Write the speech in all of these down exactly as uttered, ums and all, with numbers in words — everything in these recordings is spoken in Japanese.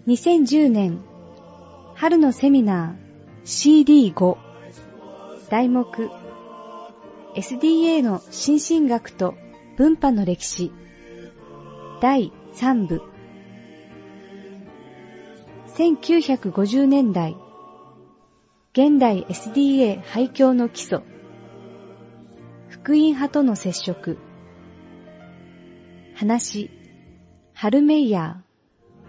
にせんじゅうねん春のセミナー シーディーご 題目 エスディーエー の新進学と分派の歴史だいさん部せんきゅうひゃくごじゅうねんだい現代 エスディーエー 廃教の基礎福音派との接触話ハルメイヤー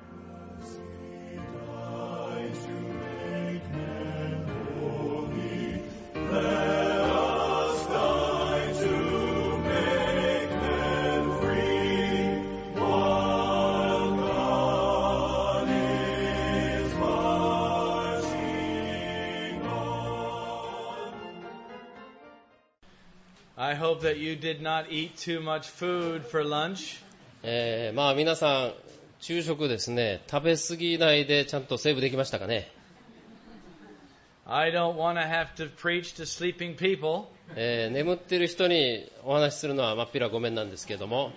I hope that you did not eat too much food for lunch. えー、まあ皆さん昼食ですね食べ過ぎないでちゃんとセーブできましたかね。 I don't want to have to preach to sleeping people. えー、眠っている人にお話しするのはまっぴらごめんなんですけども。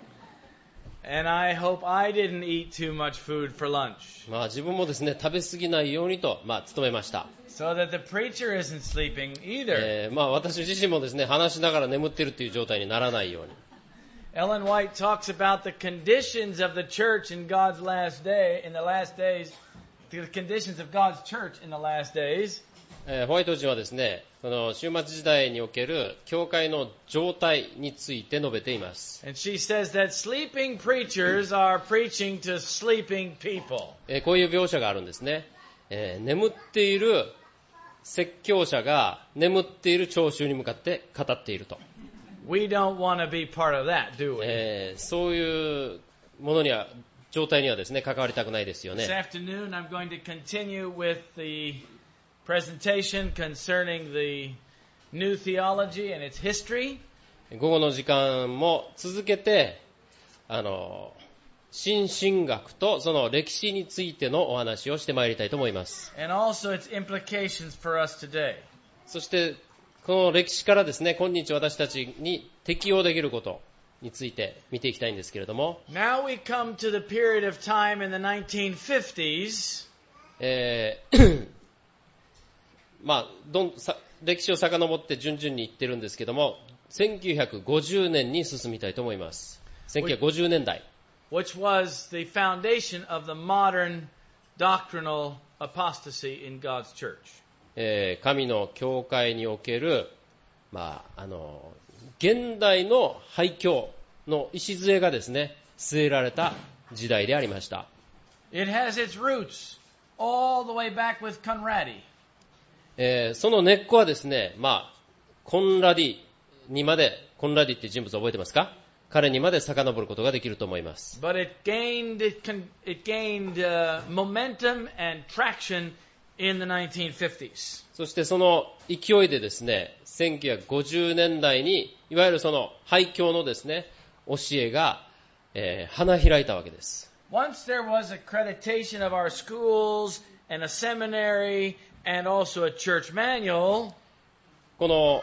And I hope I didn't eat too much food for lunch. まあ自分もですね食べ過ぎないようにとまあ努めました。 So that the preacher isn't sleeping either. えー、まあ私自身もですね話しながら眠っているという状態にならないように。 Ellen White talks about the conditions of the church in God's last day, in the last days, the conditions of God's church in the last days. えー、ホワイト人はですねこの終末時代における教会の状態について述べています。 And she says that sleeping preachers are preaching to sleeping people. えー、こういう描写があるんですね。えー、眠っている説教者が眠っている聴衆に向かって語っていると。 We don't want to be part of that, do we? えー、そういうものには状態にはですね関わりたくないですよね。 This afternoon I'm going to continue with the presentation concerning the new theology and its history. 午後の時間も続けてあの新進学とその歴史についてのお話をしてまいりたいと思います。 And also its implications for us today. そしてこの歴史からですね今日私たちに適用できることについて見ていきたいんですけれども。 Now we come to the period of time in the nineteen fifties. えーまあ、どんさ歴史を遡って順々に言ってるんですけどもせんきゅうひゃくごじゅうねんに進みたいと思います。せんきゅうひゃくごじゅうねんだい Which was the foundation of the modern doctrinal apostasy in God's church. えー、神の教会における、まあ、あの現代の廃教の礎がですね据えられた時代でありました。 It has its roots all the way back with Conradi. えー、その根っこはですね、まあ、コンラディにまで、コンラディっていう人物を覚えてますか？彼にまで遡ることができると思います。 But it gained, it can, it gained、uh, momentum and traction in the nineteen fifties. そしてその勢いでですね、せんきゅうひゃくごじゅうねんだいに、いわゆるその廃教のですね、教えが、えー、花開いたわけです。 Once there was accreditation of our schools and a seminary and also a church manual. この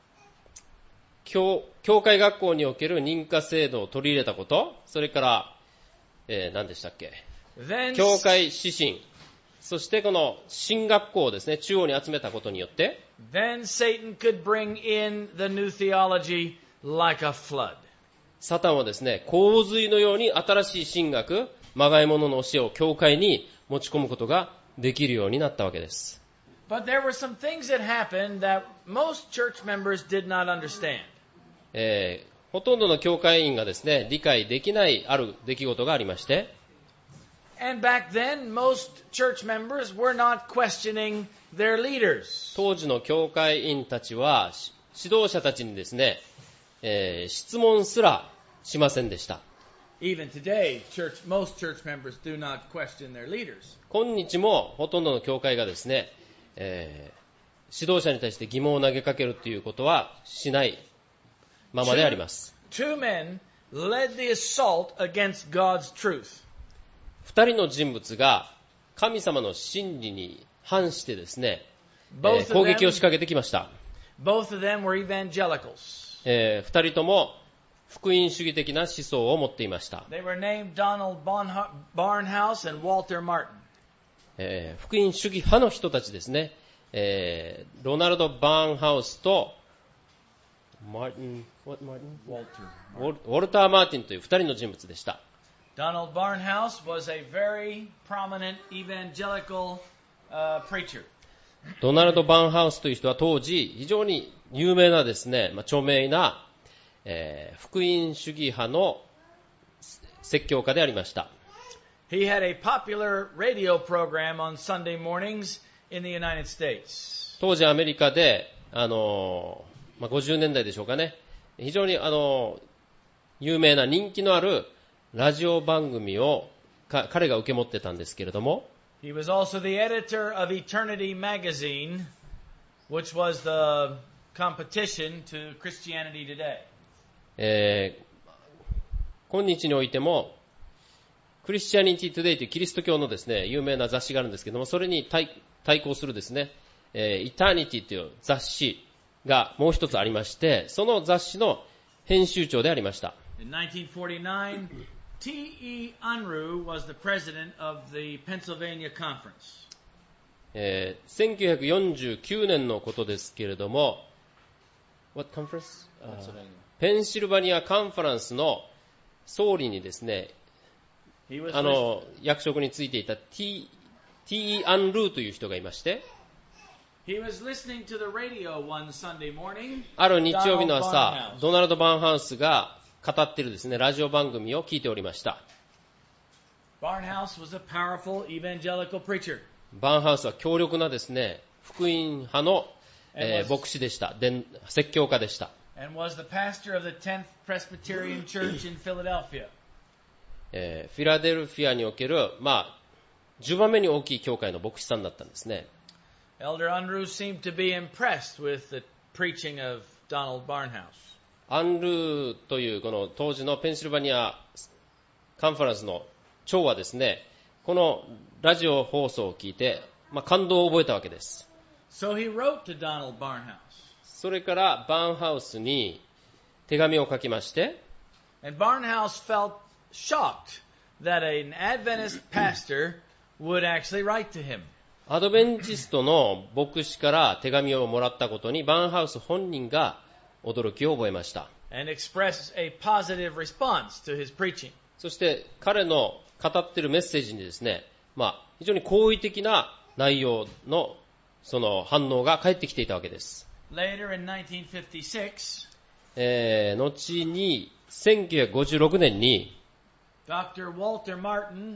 教、教会学校における認可制度を取り入れたこと、それから、えー、何でしたっけ、 Then, 教会指針、そしてこの新学校をですね、中央に集めたことによって、 then Satan could bring in the new theology like a flood. サタンはですね、洪水のように新しい神学、まがいものの教えを教会に持ち込むことができるようになったわけです。 But there were some things that happened that most church members did not understand. えー、ほとんどの教会員がですね、理解できないある出来事がありまして、 And back then, most church members were not questioning their leaders. 当時の教会員たちは指導者たちにですね、えー、質問すらしませんでした。 Even today, church, most church members do not question their leaders. 今日もほとんどの教会がですね、えー、指導者に対して疑問を投げかけるということはしないままであります。 Two, two men led the assault against God's truth. 二人の人物が神様の真理に反してですね、えー、攻撃を仕掛けてきました。 Both of them were evangelicals. えー、二人とも福音主義的な思想を持っていました。 They were named Donald Barnhouse and Walter Martin. えー、福音主義派の人たちですね。えー、ロナルド・バーンハウスとマーティン、what Martin? Walter. ウォルター・マーティンという二人の人物でした。 Donald Barnhouse was a very prominent evangelical uh, preacher. ドナルド・バーンハウスという人は当時非常に有名なですね、まあ、著名な、えー、福音主義派の説教家でありました。 He had a popular radio program on Sunday mornings in the United States. 当時アメリカで、あのーまあ、ごじゅうねんだいでしょうかね、非常に、あのー、有名な人気のあるラジオ番組をか彼が受け持ってたんですけれども、 He was also the editor of Eternity magazine, which was the competition to Christianity Today. えー、今日においてもクリスチャニティトゥデイというキリスト教のですね有名な雑誌があるんですけども、それに 対, 対抗するですね、えー、イターニティという雑誌がもう一つありまして、その雑誌の編集長でありました。 In nineteen forty-nine, T E Unruh was the president of the Pennsylvania Conference. えー、せんきゅうひゃくよんじゅうきゅうねんのことですけれども、What conference? ペンシルバニアカンファレンスの総理にですね、あの役職についていた T E Unruh という人がいまして、 He was listening to the radio one Sunday morning. ある日曜日の朝、ドナルド・バーンハウスが語っているですねラジオ番組を聞いておりました。 Barnhouse was a powerful evangelical preacher. バーンハウスは強力なですね福音派の、えー、牧師でした。で説教家でした。 And was the pastor of the tenth Presbyterian Church in Philadelphia. えー、フィラデルフィアにおける、まあ、じゅうばんめに大きい教会の牧師さんだったんですね。 Elder Unruh seemed to be impressed with the preaching of Donald Barnhouse. アンルーというこの当時のペンシルバニアカンファレンスの長はですね、このラジオ放送を聞いて、まあ、感動を覚えたわけです。 So he wrote to Donald Barnhouse. それからバーンハウスに手紙を書きまして、 And Barnhouse felt shocked that an Adventist pastor would actually write to him. アドベンチストの牧師から手紙をもらったことにバーンハウス本人が驚きを覚えました。 And expressed a positive response to his preaching. そして彼の語っているメッセージにですね、まあ、非常に好意的な内容のその反応が返ってきていたわけです。 Later in nineteen fifty-six, えー、後にせんきゅうひゃくごじゅうろくねんに Doctor Walter Martin,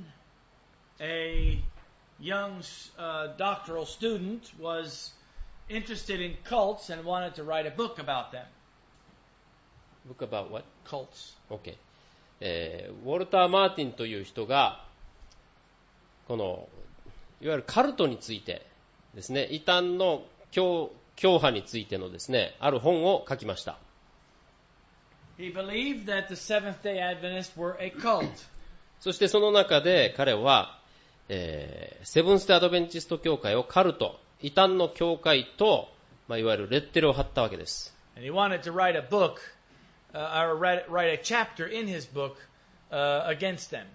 a young uh, doctoral student, was interested in cults and wanted to write a book about them. Book about what? Cults. Okay. えー、ウォルター・マーティンという人がこのいわゆるカルトについてですね、異端の教教派についてのですね、ある本を書きました。 He believed that the Seventh-day Adventists were a cult. そしてその中で彼は、えー、セブンス・デー・アドベンチスト教会をカルト、異端の教会と、まあ、いわゆるレッテルを貼ったわけです。 And he wanted to write a book, uh, or write, write a chapter in his book uh, against them.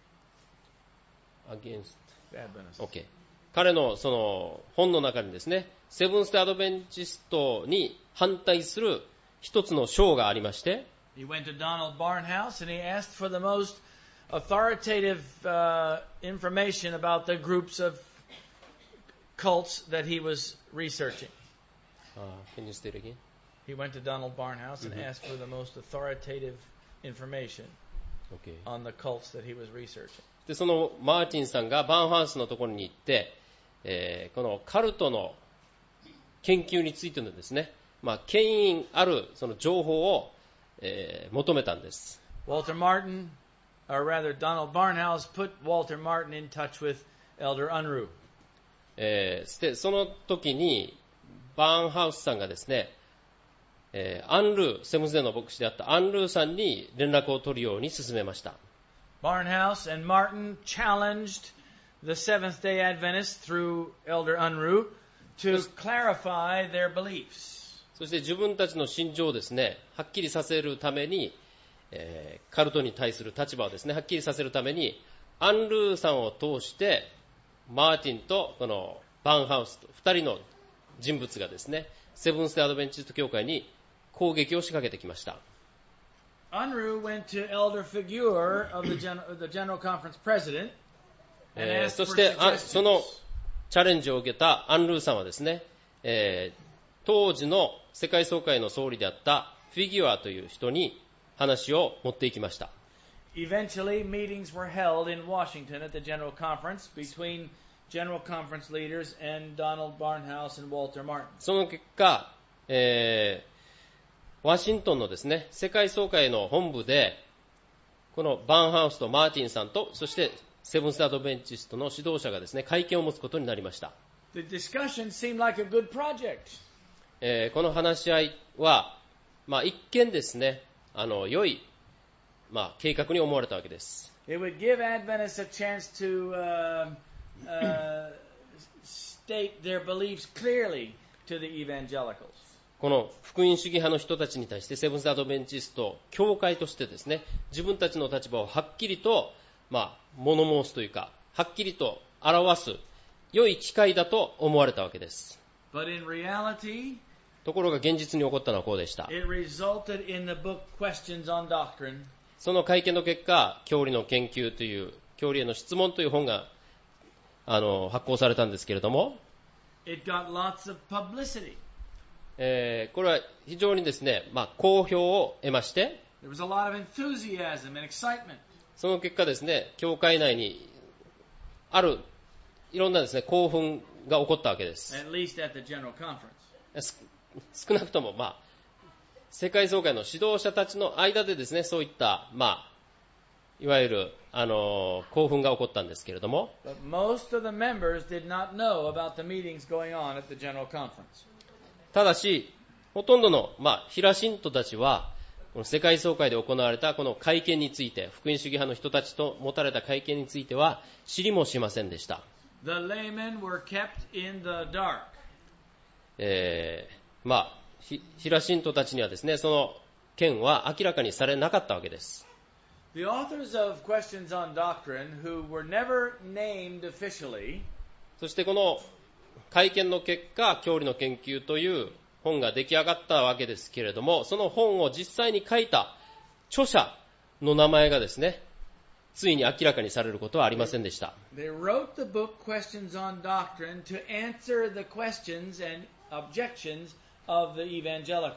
Against Adventists. Okay. 彼のその本の中にですね、セブンス・デー・アドベンチストに反対する一つの章がありまして、 He went to Donald Barnhouse and he asked for the most authoritative uh, information about the groups of cults that he was researching. Uh, can you state it again? He went to Donald Barnhouse and Mm-hmm. asked for the most authoritative information Okay. on the cults that he was researching. でそのマーティンさんがバーンハウスのところに行って、えー、このカルトの研究についてのですね、まあ、権威あるその情報を、えー、求めたんです。 Walter Martin, or rather Donald Barnhouse, put Walter Martin in touch with Elder Unruh. えー、でその時にバーンハウスさんがですね、えー、アンルー、セブンスデーの牧師であったアンルーさんに連絡を取るように勧めました。 Barnhouse and Martin challenged the Seventh-day Adventists through Elder Unruh to clarify their beliefs. そして自分たちの信条をですね、はっきりさせるために、 えー、カルトに対する立場をですね、はっきりさせるために、アンルーさんを通して、マーティンとこのバンハウスとふたりの人物がですね、セブンスデーアドベンチスト教会に攻撃を仕掛けてきました。 Unruh went to elder figure of the general, the general conference president and えー、 asked そ for してあその suggestions. チャレンジを受けたアンルーさんはですね、えー、当時の世界総会の総理であったフィギュアという人に話を持っていきました。 Eventually, meetings were held in Washington at the general conference between general conference leaders and Donald Barnhouse and Walter Martin. その結果、えーワシントンのですね、世界総会の本部で、このバンハウスとマーティンさんと、そしてセブンス・アドベンチストの指導者がですね、会見を持つことになりました。 The discussion seemed like a good project. えー、この話し合いは、まあ、一見ですね、あの良い、まあ、計画に思われたわけです。 It would give Adventists a chance to uh, uh, state their beliefs clearly to the evangelicals. この福音主義派の人たちに対してセブンス・アドベンチスト教会としてですね、自分たちの立場をはっきりと、まあ、物申すというか、はっきりと表す良い機会だと思われたわけです。 But in reality, ところが現実に起こったのはこうでした。 it resulted in the book Questions on Doctrine. その会見の結果、教理の研究という、教理への質問という本があの発行されたんですけれども、 It got lots of publicity. えー、これは非常にですね、まあ、好評を得まして、 There was a lot of enthusiasm and excitement. その結果ですね、教会内にあるいろんなですね、興奮が起こったわけです。 At least at the general conference. 少なくとも、まあ、世界総会の指導者たちの間でですね、そういった、まあ、いわゆる、あのー、興奮が起こったんですけれども、 But most of the members did not know about the meetings going on at the general conference. ただし、ほとんどの、まあ、平信徒たちは、この世界総会で行われたこの会見について、福音主義派の人たちと持たれた会見については、知りもしませんでした。 The laymen were kept in the dark. えー、まあ、平信徒たちにはですね、その件は明らかにされなかったわけです。 The authors of Questions on Doctrine, who were never named officially, そしてこの会見の結果、教理の研究という本が出来上がったわけですけれども、その本を実際に書いた著者の名前がですね、ついに明らかにされることはありませんでした。 they wrote the book Questions on Doctrine to answer the questions and objections of the evangelicals.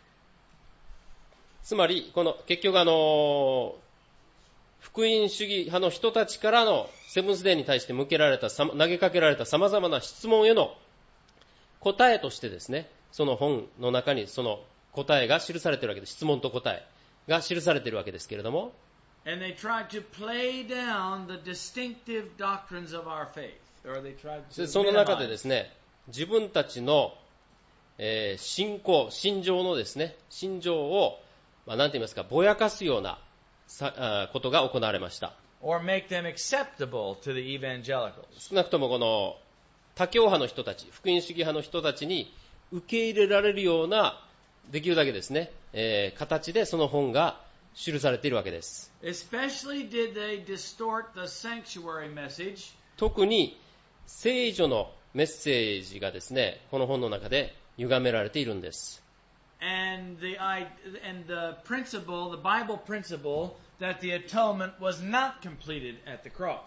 つまり、この結局あの、福音主義派の人たちからのセブンスデーに対して向けられた、投げかけられた様々な質問への答えとしてですね、その本の中にその答えが記されているわけです。質問と答えが記されているわけですけれども、 And they tried to play down the distinctive doctrines of our faith. Or they tried to その中で minimize. ですね、自分たちの、えー信仰、信条のですね、信条を、まあ、なんて言いますか、ぼやかすようなさあことが行われました。 Or make them acceptable to the evangelicals. 少なくともこの他教派の人たち、福音主義派の人たちに受け入れられるような、できるだけですね、えー形でその本が記されているわけです。 Especially did they distort the sanctuary message 特に聖女のメッセージがですね、この本の中で歪められているんです。 and the, and the principle, the Bible principle that the atonement was not completed at the cross.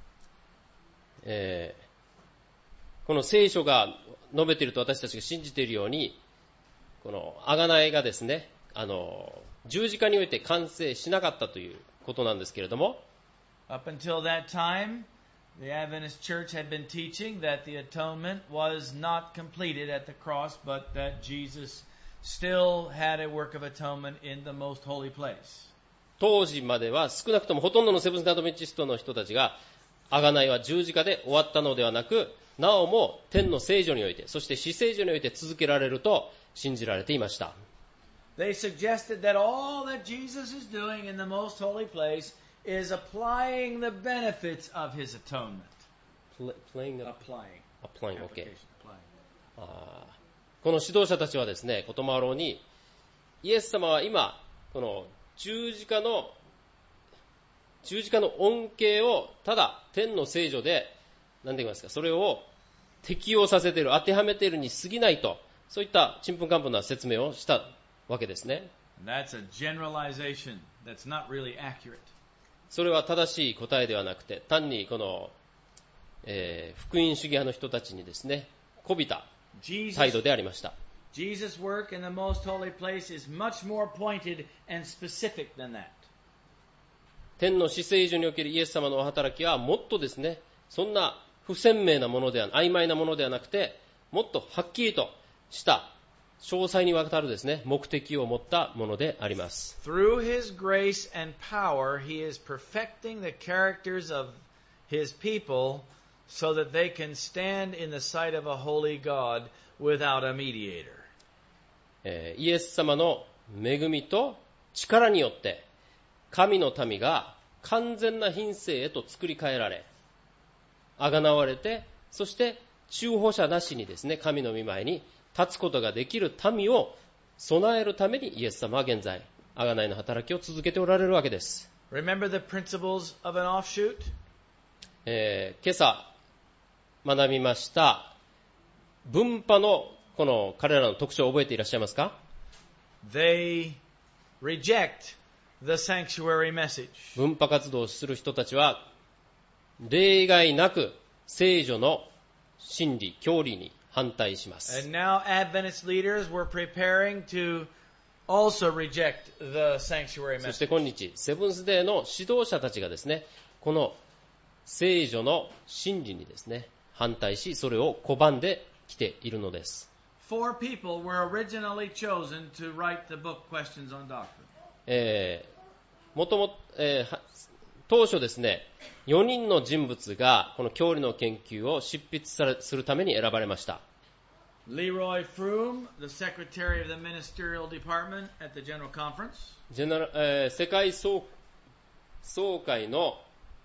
えーこの聖書が述べていると私たちが信じているように、この贖いがですね、あの十字架において完成しなかったということなんですけれども、 Up until that time, the Adventist Church had been teaching that the atonement was not completed at the cross, but that Jesus still had a work of atonement in the most holy place. 当時までは少なくともほとんどのセブンス・アドベンチストの人たちが、贖いは十字架で終わったのではなく、なおも天の聖女において、そして死聖女において続けられると信じられていました。 They suggested that all that Jesus is doing in the most holy place is applying the benefits of his atonement. Playing a- Applying. applying, okay. Application, applying. あーこの指導者たちはですね、こともあろうに、イエス様は今、この十字架の十字架の恩恵をただ天の聖女で何て言いますか、それを適用させている、当てはめているに過ぎないと、そういったちんぷんかんぷんな説明をしたわけですね。 That's a generalization that's not really accurate. それは正しい答えではなくて、単にこの、えー、福音主義派の人たちにですね、こびた態度でありました。 Jesus' work in the most holy place is much more pointed and specific than that. 天の至聖所におけるイエス様のお働きはもっとですね、そんな不鮮明なものでは、曖昧なものではなくて、もっとはっきりとした詳細にわたるですね、目的を持ったものであります。 Through His grace and power, He is perfecting the characters of His people so that they can stand in the sight of a holy God without a mediator. えー、イエス様の恵みと力によって、神の民が完全な品性へと作り変えられ、あがなわれて、そして中保者なしにですね、神の御前に立つことができる民を備えるためにイエス様は現在、あがないの働きを続けておられるわけです。 Remember the principles of an offshoot? えー、今朝学びました分派のこの彼らの特徴を覚えていらっしゃいますか？ They reject the sanctuary message. 分派活動をする人たちは例外なく聖女の真理、教理に反対します。 And now Adventist leaders were preparing to also reject the sanctuary そして message. 今日、セブンスデーの指導者たちがですね、この聖女の真理にですね、反対し、それを拒んできているのです。 Four people were originally chosen to write the book Questions on Doctrine. えー、もとも、えー、当初ですね、よにんの人物がこの教理の研究を執筆するために選ばれました。 Leroy Froome, the secretary of the ministerial department at the General Conference. ジェネラ、えー、世界 総, 総会の、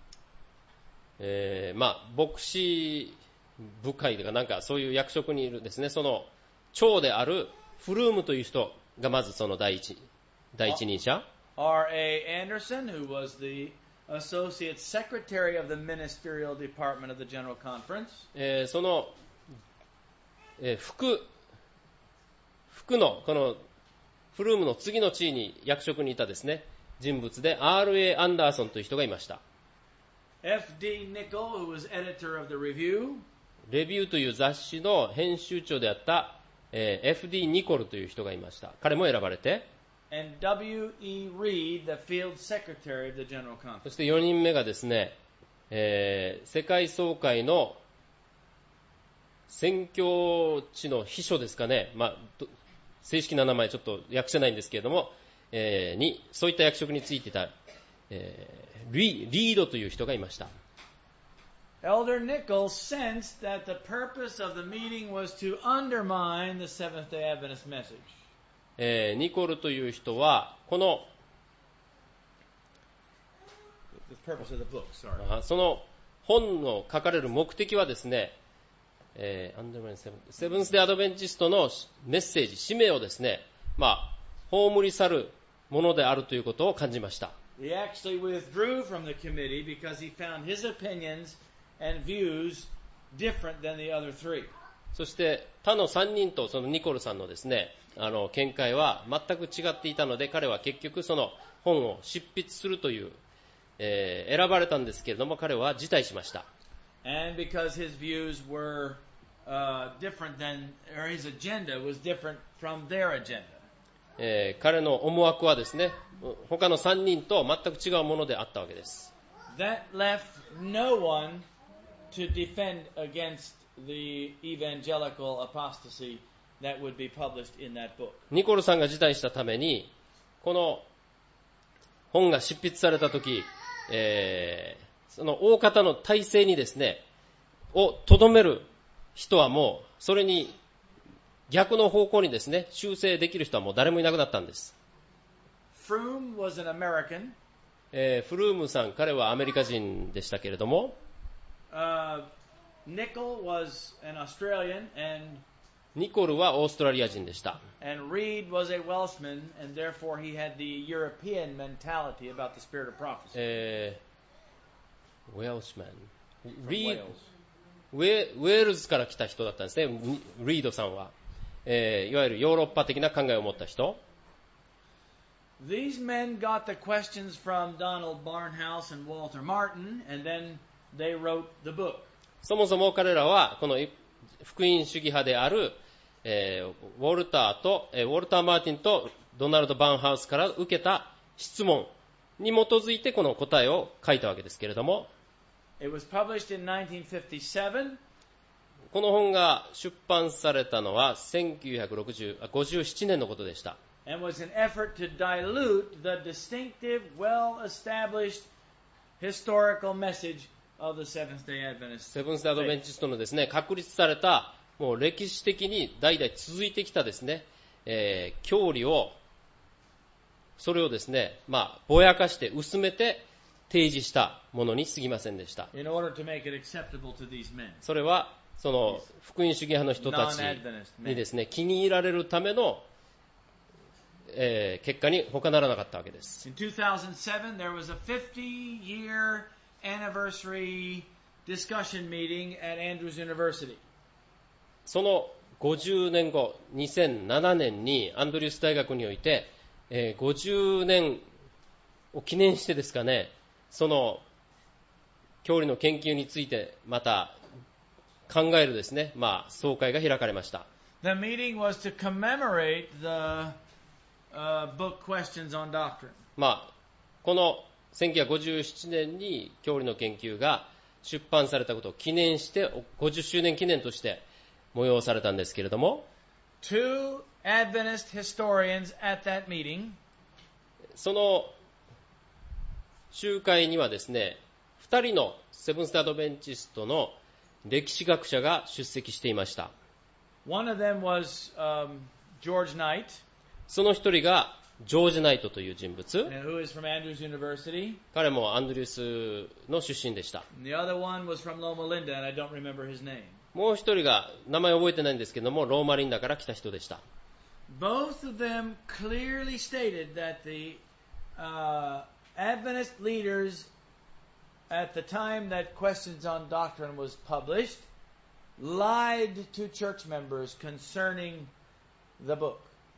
えー、まあ牧師部会とかなんかそういう役職にいるですね、その長であるフルームという人がまずその第一第一人者。 R A Anderson, who was the associate secretary of the ministerial department of the General Conference. えー、その、えー、副副のこのフルームの次の地位に役職にいたですね人物で アールエー アンダーソンという人がいました。 F D Nickel, who was editor of the Review. レビューという雑誌の編集長であった、えー、エフディー ニコルという人がいました。彼も選ばれて、 And W E Reed, the field secretary of the General Conference. そしてよにんめがですね、えー、世界総会の宣教地の秘書ですかね、まあ、正式な名前ちょっと訳せないんですけれども、えー、にそういった役職についていた、えー、リ, リードという人がいました。 Elder Nickel sensed that the purpose of the meeting was to undermine the Seventh-day Adventist message. えー、ニコルという人はこの The purpose of the book, sorry. その本の書かれる目的はですね、えー、アンダーマインセブンセブンスデーアドベンチストのメッセージ、使命をですね、まあ葬り去るものであるということを感じました。 He actually withdrew from the committee because he found his opinions and views different than the other three. そして他のさんにんとそのニコルさんのですね、あの見解は全く違っていたので、彼は結局その本を執筆するという、えー、選ばれたんですけれども、彼は辞退しました。 And because his views were uh, different than, or his agenda was different from their agenda. えー、彼の思惑はですね、他のさんにんと全く違うものであったわけです。 That left no one to defend against the evangelical apostasy that would be published in that book. ニコルさんが辞退したために、この本が執筆されたとき、えー、その大方の体制にですね、をとどめる人はもう、それに逆の方向にですね、修正できる人はもう誰もいなくなったんです。 Froome was an American. えー、フルームさん、彼はアメリカ人でしたけれども、 Uh, Nickel was an Australian, and ニコルはオーストラリア人でした。 And Reed was a Welshman, and therefore he had the European mentality about the spirit of prophecy. えー、ウェルシュマン。 From リー Wales. ウェ、ウェールズから来た人だったんですね、リードさんは。えー、いわゆるヨーロッパ的な考えを持った人。 These men got the questions from Donald Barnhouse and Walter Martin, and then they wrote the book. そもそも彼らはこの福音主義派である、えー、ウォルターと、えー、ウォルター・マーティンとドナルド・バーンハウスから受けた質問に基づいてこの答えを書いたわけですけれども、 It was published in nineteen fifty-seven. この本が出版されたのはせんきゅうひゃくごじゅうなねんのことでした。 And was an effort to dilute the distinctive, well-established historical message of the Seventh-day Adventist. セブンス・デー・アドベンチストのですね、確立されたもう歴史的に代々続いてきたですね、えー、教理をそれをですね、まあぼやかして薄めて提示したものに過ぎませんでした。 In order to make it acceptable to these men. それはその福音主義派の人たちにですね、気に入られるためのえー、結果に他ならなかったわけです。 In two thousand seven, there was a fifty-year anniversary discussion meeting at Andrews University. そのごじゅうねんご、にせんななねんにアンドリュース大学において、えー、ごじゅうねんを記念してですかね、その教理の研究についてまた考えるですね、まあ総会が開かれました。 The meeting was to commemorate the Uh, book Questions on Doctrine. まあ、このせんきゅうひゃくごじゅうななねんに教理の研究が出版されたことを記念してごじゅっしゅうねん記念として催されたんですけれども、 Two Adventist historians at that meeting その集会にはですね、ふたりのセブンス・デー・アドベンチストの歴史学者が出席していました。 One of them was、um, George Knight, その一人がジョージ・ナイトという人物。 who is from Andrews University. 彼もアンドリュースの出身でした。 And the other one was from Loma Linda, and I don't remember his name. もう一人が名前覚えてないんですけども、ローマリンダから来た人でした。 Both of them clearly stated that the uh, Adventist leaders at the time that Questions on Doctrine was published lied to church members concerning the book.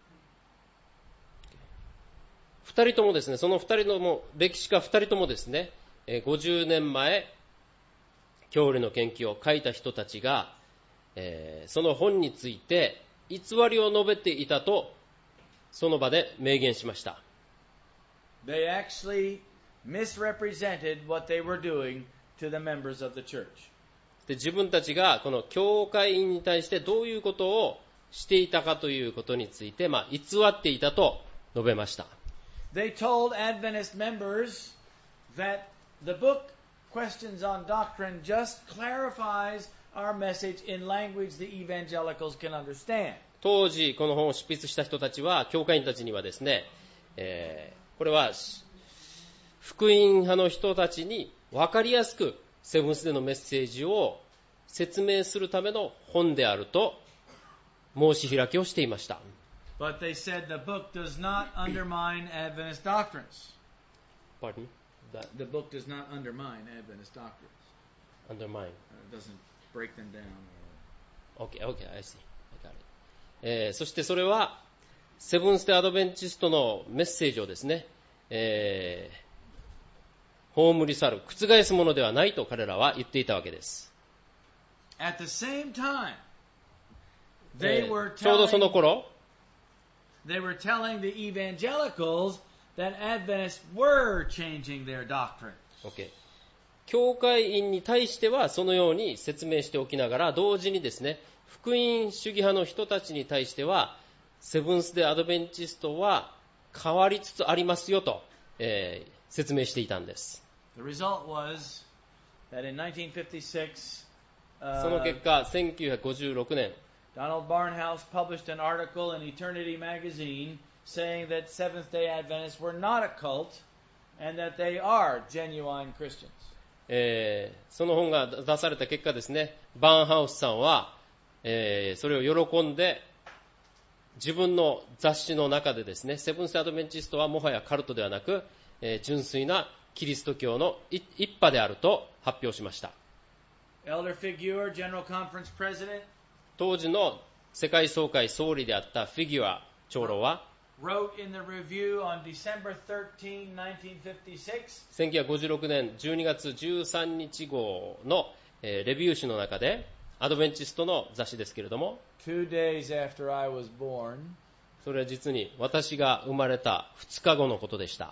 二人ともですね、その二人のも歴史家二人ともですね、ごじゅうねんまえ教理の研究を書いた人たちが、えー、その本について偽りを述べていたとその場で明言しました。 They actually misrepresented what they were doing to the members of the church. で、自分たちがこの教会員に対してどういうことをしていたかということについて、まあ、偽っていたと述べました。 They told Adventist members that the book Questions on Doctrine just clarifies our message in language the evangelicals can understand. 当時この本を執筆した人たちは、教会員たちにはですね、えー、これは福音派の人たちに分かりやすくセブンスデーのメッセージを説明するための本であると申し開きをしていました。 But they said the book does not undermine Adventist doctrines. Pardon? That The book does not undermine Adventist doctrines. undermine. It doesn't break them down. Okay, okay, I see. I got it. えー、そしてそれはセブンス・デー・アドベンチストのメッセージをですね、えー、葬り去る、覆すものではないと彼らは言っていたわけです。 At the same time, they え were ーちょうどその telling 頃、 they were telling the evangelicals that Adventists were changing their doctrine. Okay. 教会員に対してはそのように説明しておきながら、同時にですね、福音主義派の人たちに対しては、セブンス・デー・アドベンチストは変わりつつありますよと、えー、説明していたんです。 The result was that in nineteen fifty-six, その uh, 結果、せんきゅうひゃくごじゅうろくねん、 Donald Barnhouse published an article in Eternity magazine saying that Seventh-day Adventists were not a cult and that they are genuine Christians. えー、その本が出された結果ですね、バーンハウスさんは、 えー、それを喜んで自分の雑誌の中でですね、セブンス・アドベンチストはもはやカルトではなく、えー、純粋なキリスト教の一派であると発表しました。 Elder Figuer, General Conference President, 当時の世界総会総理であったフィギュア長老は wrote in the review on December thirteenth, nineteen fifty-six, せんきゅうひゃくごじゅうろくねんじゅうにがつじゅうさんにち号の、えー、レビュー誌の中で、アドベンチストの雑誌ですけれども、 two days after I was born, それは実に私が生まれたふつかごのことでした。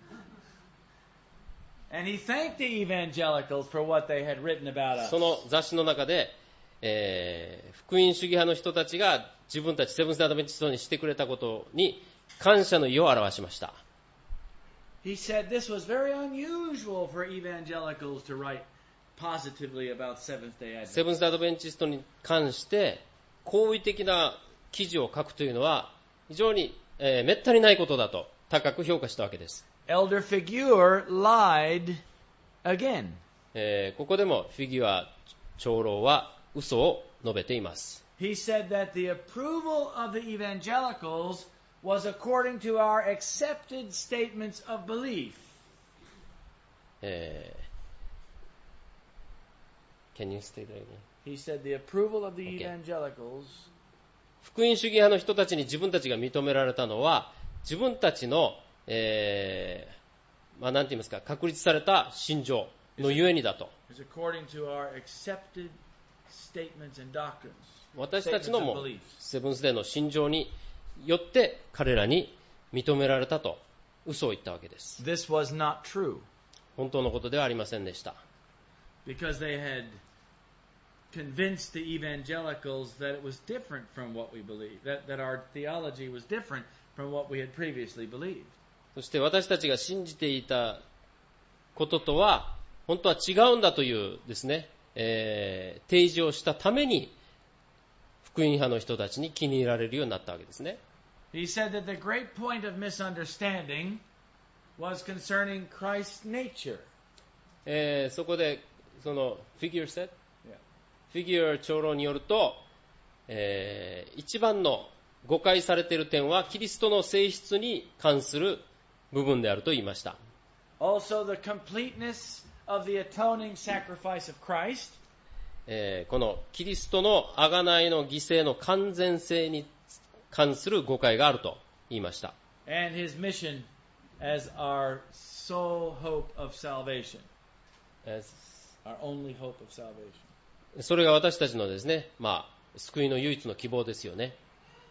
and he thanked the evangelicals for what they had written about us. その雑誌の中で、えー、福音主義派の人たちが自分たちセブンス・アドベンチストにしてくれたことに感謝の意を表しました。 He said this was very unusual for evangelicals to write positively about Seventh-day Adventists. セブンス・アドベンチストに関して好意的な記事を書くというのは非常に、えー、めったにないことだと高く評価したわけです。 Elder Figuer lied again. えー、ここでもフィギュア長老は嘘を述べています。 He said that the approval of the evangelicals was according to our accepted statements of belief. えー、Can you state that again? He said the approval of the Okay. evangelicals 福音主義派の人たちに自分たちが認められたのは自分たちの、えーまあ、なんて言いますか、確立された信条のゆえにだと。 is according to our accepted statements and doctrines. 私たちのも Statements of belief. セブンスデーの信条によって彼らに認められたと嘘を言ったわけです。 This was not true 本当のことではありませんでした。 because they had convinced the evangelicals that it was different from what we believed, that, that our theology was different from what we had previously believed. そして私たちが信じていたこととは本当は違うんだというですね、えー、提示をしたために福音派の人たちに気に入られるようになったわけですね。 He said that the great point of misunderstanding was concerning Christ's nature. えー、そこでそのフィギュアセット、 Yeah. フィギュア長老によると、えー、一番の誤解されている点はキリストの性質に関する部分であると言いました。 Also, the completeness of the atoning sacrifice of Christ, えー、このキリストの贖いの犠牲の完全性に関する誤解があると言いました。 and his mission as our sole hope of salvation, え our only hope of salvation. ー、それが私たちのですね、まあ、救いの唯一の希望ですよね。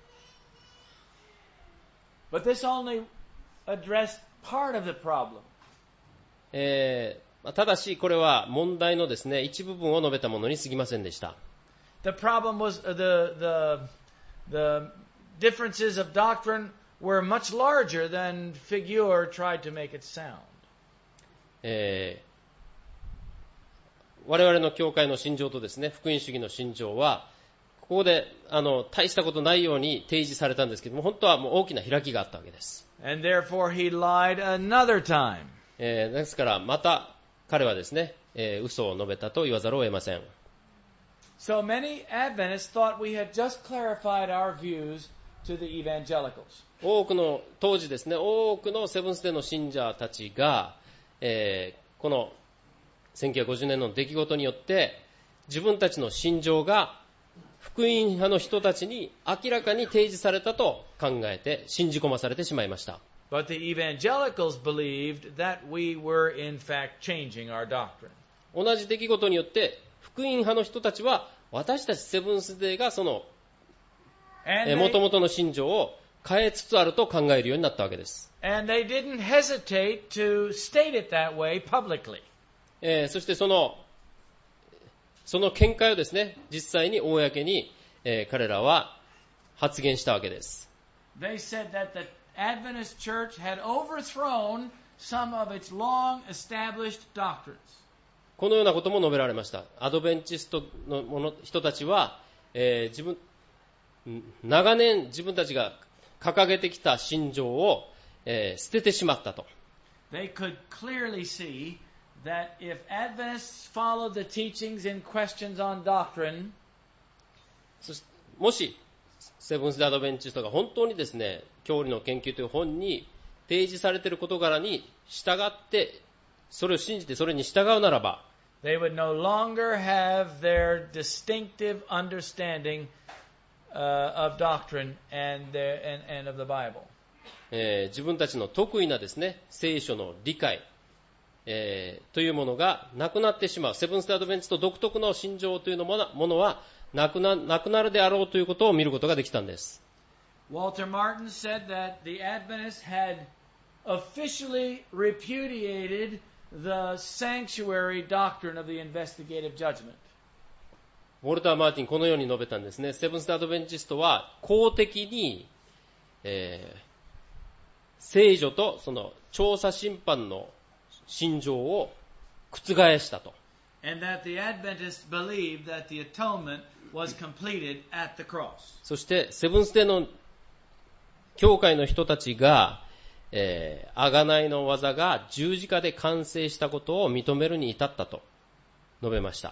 But this only addressed part of the problem. えー、ただしこれは問題のですね、一部分を述べたものに過ぎませんでした。 The problem was uh, the the the differences of doctrine were much larger than Figuer tried to make it sound. えー、我々の教会の信条とですね、福音主義の信条はここであの大したことないように提示されたんですけども、本当はもう大きな開きがあったわけです。 And therefore he lied another time. えー、ですからまた彼はですね、えー、嘘を述べたと言わざるを得ません。 So many Adventists thought we had just clarified our views to the evangelicals. 多くの当時ですね、多くのセブンスデーの信者たちが、えー、このせんきゅうひゃくごじゅうねんの出来事によって自分たちの信条が福音派の人たちに明らかに提示されたと考えて信じ込まされてしまいました。 But the evangelicals believed that we were in fact changing our doctrine. 同じ出来事によって福音派の人たちは私たちセブンスデーがその And 元 they, 々の信条を変えつつあると考えるようになったわけです。 and they didn't hesitate to state it that way publicly. えー、そしてそのその見解をですね、実際に公に、えー、彼らは発言したわけです。 They said that the Adventist Church had overthrown some of its long established doctrines. このようなことも述べられました。アドベンチストのもの人たちは、えー、自分長年自分たちが掲げてきた信条を、えー、捨ててしまったと。 They could clearly see that if Adventists followed the teachings in questions on doctrine, そしてもしセブンス・デー・アドベンチストが本当にですね、教理の研究という本に提示されている事柄に従って、それを信じてそれに従うならば、 they would no longer have their distinctive understanding uh, of doctrine and, their, and, and of the Bible. えー、自分たちの得意なですね、聖書の理解、えー、というものがなくなってしまう。セブンス・デー・アドベンチスト独特の信条というものはなくな、なくなるであろうということを見ることができたんです。 Walter Martin said that the Adventists had officially repudiated the sanctuary doctrine of the investigative judgment. ウォルター・マーティンこのように述べたんですね。セブンス・デー・アドベンチストは公的に、えー、聖女とその調査審判の信条を覆したと。 And that the Adventists believed that the atonement was completed at the cross. そしてセブンスデーの教会の人たちが、えー、贖いの技が十字架で完成したことを認めるに至ったと述べました。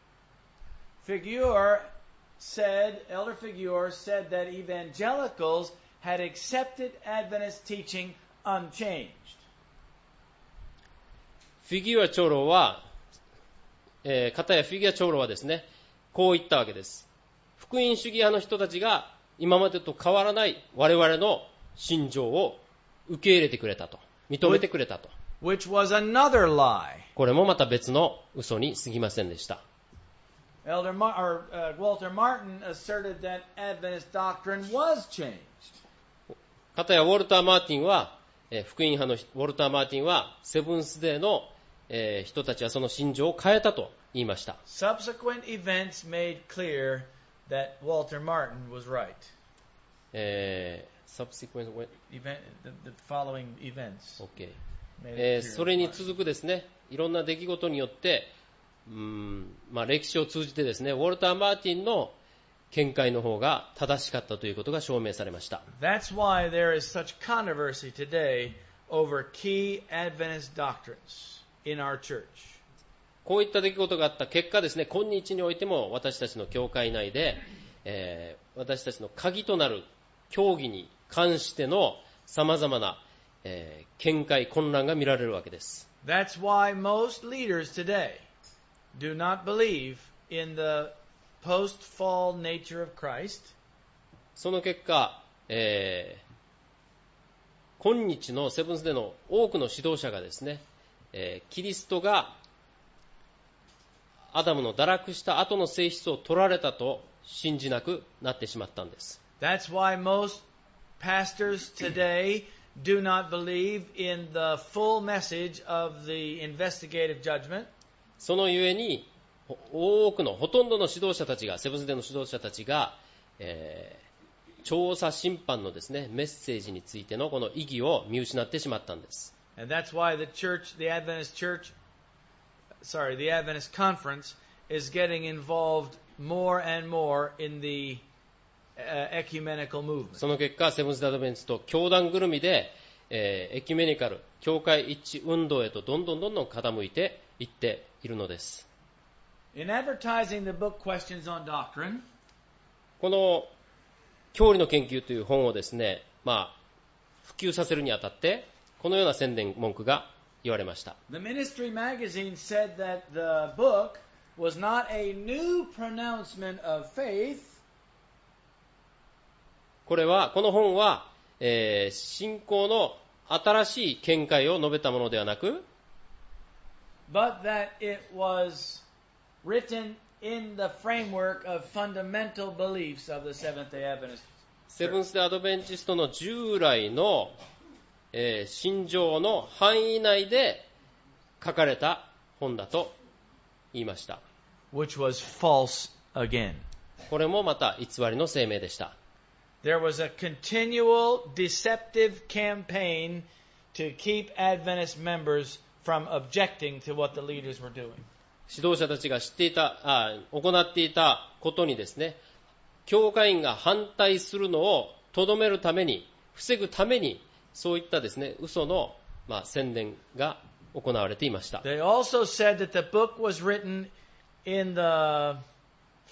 Figuer said, Elder Figuer said that evangelicals had accepted Adventist teaching unchanged. フィギュア長老は、えー、片やフィギュア長老はですね、こう言ったわけです。福音主義派の人たちが今までと変わらない我々の信条を受け入れてくれたと、認めてくれたと。 Which was another lie. これもまた別の嘘に過ぎませんでした。 Elder Mar- or, uh, Walter Martin asserted that Adventist doctrine was changed. 片やウォルター・マーティンは、えー、福音派のウォルター・マーティンはセブンスデーの、えー、人たちはその信条を変えたと言いました。 Subsequent events made clear that Walter Martin was right. えー、subsequent event, the, the following events. Okay. えー、それに続くですね、いろんな出来事によって、うーん、まあ、歴史を通じてですね、ウォルター・マーティンの見解の方が正しかったということが証明されました。 That's why there is such controversy today over key Adventist doctrines in our church. こういった出来事があった結果ですね、今日においても私たちの教会内で、えー、私たちの鍵となる教義に関しての様々な、えー、見解混乱が見られるわけです。 That's why most leaders today do not believe in the post-fall nature of Christ. その結果、えー、今日のセブンスデーの多くの指導者がですね、えー、キリストがアダムの堕落した後の性質を取られたと信じなくなってしまったんです。 That's why most pastors today do not believe in the full message of the investigative judgment. そのゆえに多くのほとんどの指導者たちが、セブンスデーの指導者たちが、えー、調査審判のですね、メッセージについてのこの意義を見失ってしまったんです。 And that's why the church, the Adventist church, sorry, the Adventist conference is getting involved more and more in the uh, ecumenical movement. その結果、セブンスデーアドベンチスト教団ぐるみで、えー、エキュメニカル、教会一致運動へとどんどんどんどん傾いていっているのです。 In advertising the book Questions on Doctrine, この教理の研究という本をですね、まあ、普及させるにあたってこのような宣伝文句が言われました。 The Ministry Magazine said that the book was not a new pronouncement of faith. これはこの本は、えー、信仰の新しい見解を述べたものではなく、 but that it was written in the framework of fundamental beliefs of the Seventh-day Adventist. セブンスデーアドベンチストの従来の、えー、信条の範囲内で書かれた本だと言いました。 Which was false again. これもまた偽りの声明でした。 There was a continual deceptive campaign to keep Adventist members from objecting to what the leaders were doing. 指導者たちが知っていた、あ、行っていたことにですね、教会員が反対するのをとどめるために、防ぐために、そういったですね、嘘の、まあ、宣伝が行われていました。 They also said that the book was written in the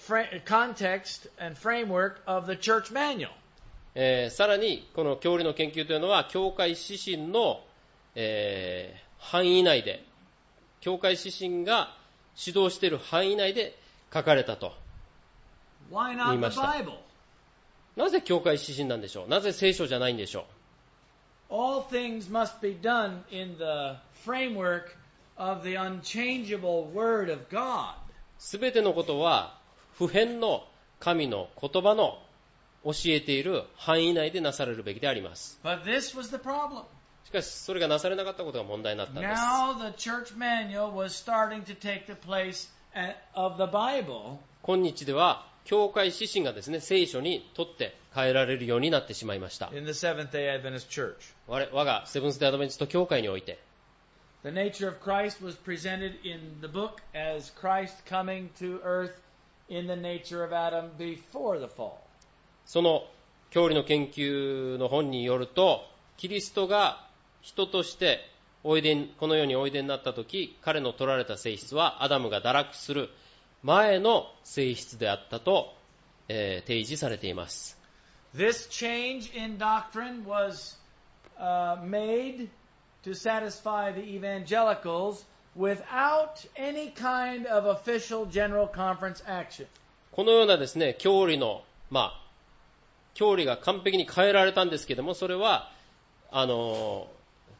context and framework of the church manual. えー、さらにこの教理の研究というのは教会指針の、えー、範囲内で、教会指針が指導している範囲内で書かれたと言いました。なぜ教会指針なんでしょう。なぜ聖書じゃないんでしょう。 All things must be done in the framework of the unchangeable word of God. すべてのことは不変の神の言葉の教えている範囲内でなされるべきであります。 But this was the problem. しかしそれがなされなかったことが問題になったんです。 Now the church manual was starting to take the place of the Bible. 今日では教会指針がですね、聖書にとって変えられるようになってしまいました。 In the Seventh-day Adventist Church. 我, 我がセブンスデーアドベンチスト教会において、 The nature of Christ was presented in the book as Christ coming to earth in the nature of Adam before the fall. その教理の研究の本によると、キリストが人としておいでにこの世においでになったとき、彼の取られた性質はアダムが堕落する前の性質であったと、えー、提示されています。 This change in doctrine was、uh, made to satisfy the evangelicals without any kind of official general conference action. このようなですね、教理の、まあ、教理が完璧に変えられたんですけども、それは、あの、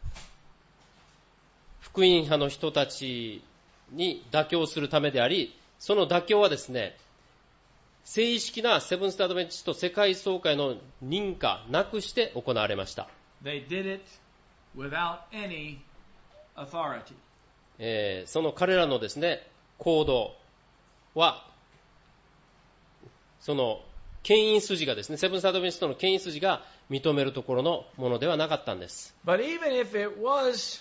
福音派の人たちに妥協するためであり、その妥協はですね、正式なセブンス・アドベンチスト世界総会の認可なくして行われました。 They did it without any authority. えー、その彼らのですね、行動は、その牽引筋がですね、セブンス・アドベンチストの牽引筋が認めるところのものではなかったんです。 But even if it was,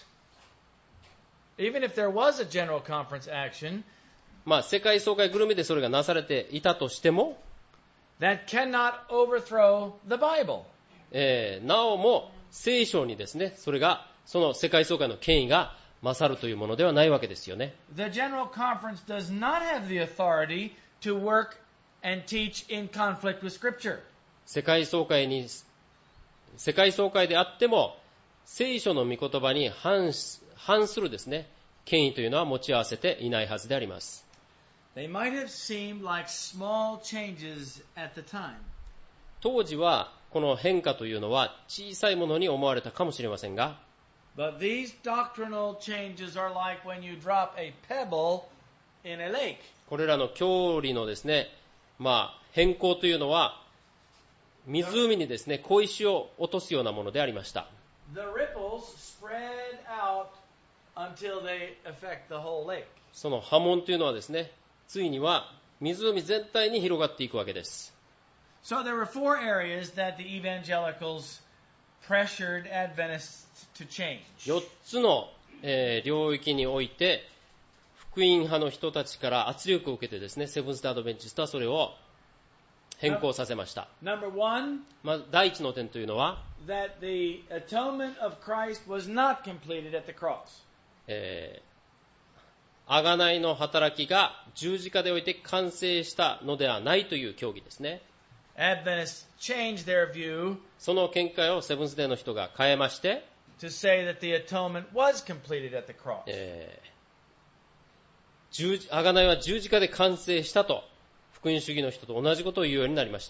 even if there was a general conference action, まあ世界総会ぐるみでそれがなされていたとしても、 that cannot overthrow the Bible. えー、なおも聖書にですね、それがその世界総会の権威が勝るというものではないわけですよね。 The general conference does not have the authority to work and teach in conflict with Scripture. 世界総会に世界総会であっても聖書の御言葉に反反するですね、権威というのは持ち合わせていないはずであります。 They might have seemed like small changes at the time. 当時はこの変化というのは小さいものに思われたかもしれませんが、 But these doctrinal changes are like when you drop a pebble in a lake. これらの教理のですね、まあ変更というのは湖にですね、小石を落とすようなものでありました。 The ripples spread out until they affect the whole lake. その波紋というのはですね、ついには湖全体に広がっていくわけです。 So there were four areas that the evangelicals pressured Adventists to change. よっつの、えー、領域において福音派の人たちから圧力を受けてですね、セブンス・アドベンチストはそれを変更させました。 Number one, まず第一の点というのは、 that the atonement of Christ was not completed at the cross. えー、贖いの働きが十字架でおいて完成したのではないという教義ですね。 Adventists changed their view その見解をセブンスデーの人が変えまして、 to say that the atonement was completed at the cross. えー、十字贖いは十字架で完成したと福音主義の人と同じことを言うようになりました。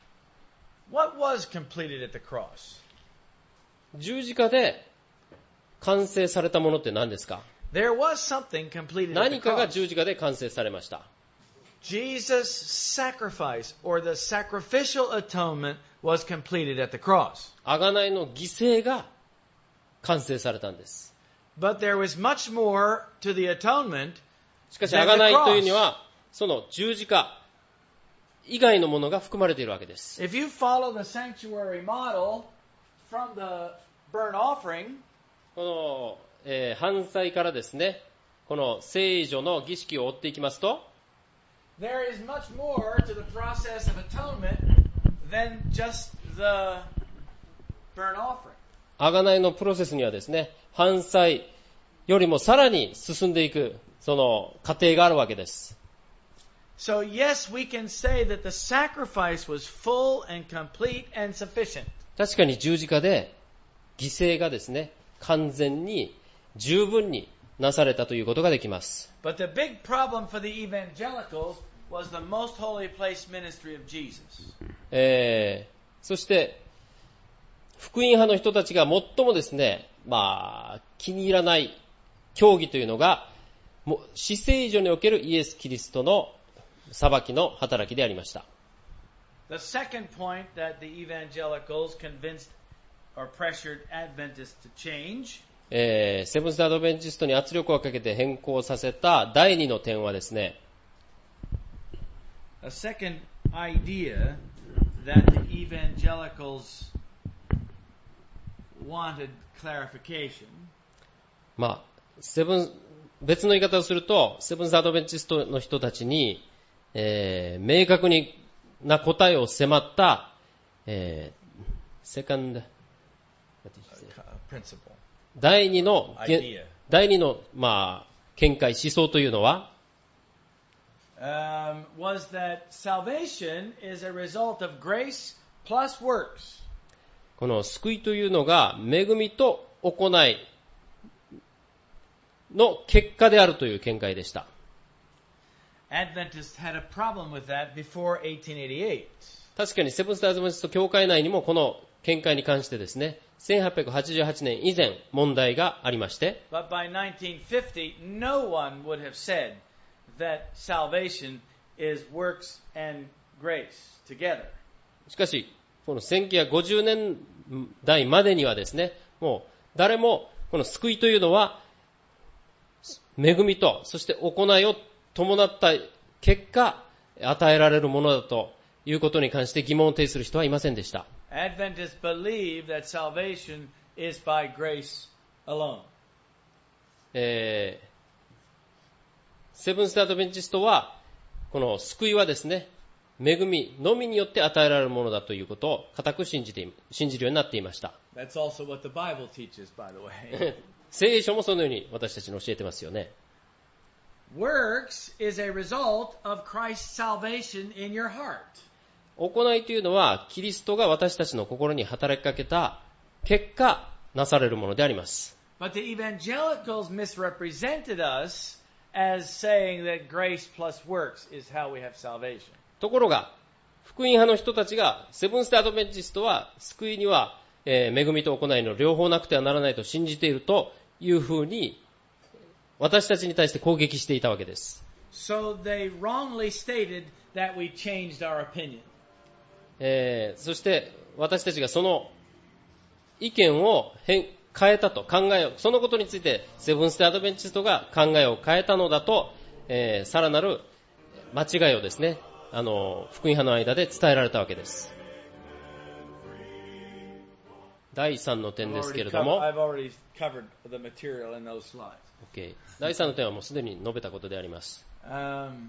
What was completed at the cross? 十字架で完成されたものって何ですか？ There was something completed at the 何かが cross. 十字架で完成されました。 Jesus' sacrifice or the sacrificial atonement was completed at the cross. 贖いの犠牲が完成されたんです。 But there was much more to the atonement しかし than 贖 the いというに cross. はその十字架以外のものが含まれているわけです。 If you follow the sanctuary model from the burnt offering, この、えー、犯罪からですね、この聖女の儀式を追っていきますと、 there is much more to the process of atonement than just the burnt offering. 贖いのプロセスにはですね、犯罪よりもさらに進んでいくその過程があるわけです。 So yes, we can say that the sacrifice was full and complete and sufficient. 確かに十字架で犠牲がですね、完全に十分になされたということができます。 But the big problem for the evangelicals was the most holy place ministry of Jesus. えー、そして福音派の人たちが最もですね、まあ気に入らない教義というのが、もう至聖所におけるイエス・キリストの裁きの働きでありました。 The second point that the evangelicals convinced or pressured Adventists to change, えー、セブンス・アドベンチストに圧力をかけて変更させた第二の点はですね、 a second idea that the evangelicals wanted clarification, まあ、セブン、別の言い方をすると、セブンス・アドベンチストの人たちに、えー、明確にな答えを迫った、えー、セカンド、 principle, 第二の、 idea, 第二の、まあ、見解、思想というのは、 um, was that salvation is a result of grace plus works. この救いというのが恵みと行いの結果であるという見解でした。 Adventists had a problem with that before eighteen eighty-eight. 確かにセブンス・アドベンチスト教会内にもこの見解に関してですね、せんはっぴゃくはちじゅうはちねん以前問題がありまして、 But by nineteen fifty, no one would have said that salvation is works and grace together. しかし、このせんきゅうひゃくごじゅうねんだいまでにはですね、もう誰もこの救いというのは恵みと、そして行いを伴った結果、与えられるものだということに関して疑問を呈する人はいませんでした。 Adventists believe that salvation is by grace alone. えー、セブンス・アドベンチストは、この救いはですね、恵みのみによって与えられるものだということを固く信じて、信じるようになっていました。 That's also what the Bible teaches, by the way. 聖書もそのように私たちに教えてますよね。 Works is a result of Christ's salvation in your heart. 行いというのは、キリストが私たちの心に働きかけた結果、なされるものであります。 But the evangelicals misrepresented us as saying that grace plus works is how we have salvation. ところが、福音派の人たちが、セブンス・デ・アドベンチストは、救いには、えー、恵みと行いの両方なくてはならないと信じているというふうに、私たちに対して攻撃していたわけです。 So they wrongly stated that we changed our opinion. えー、そして私たちがその意見を変えたと考えを、そのことについてセブンス・デ・アドベンチストが考えを変えたのだと、えー、さらなる間違いをですね、あの福音派の間で伝えられたわけです。だいさんの点ですけれども、 I've already covered the material in those slides. Okay. だいさんの点はもうすでに述べたことであります。 Um,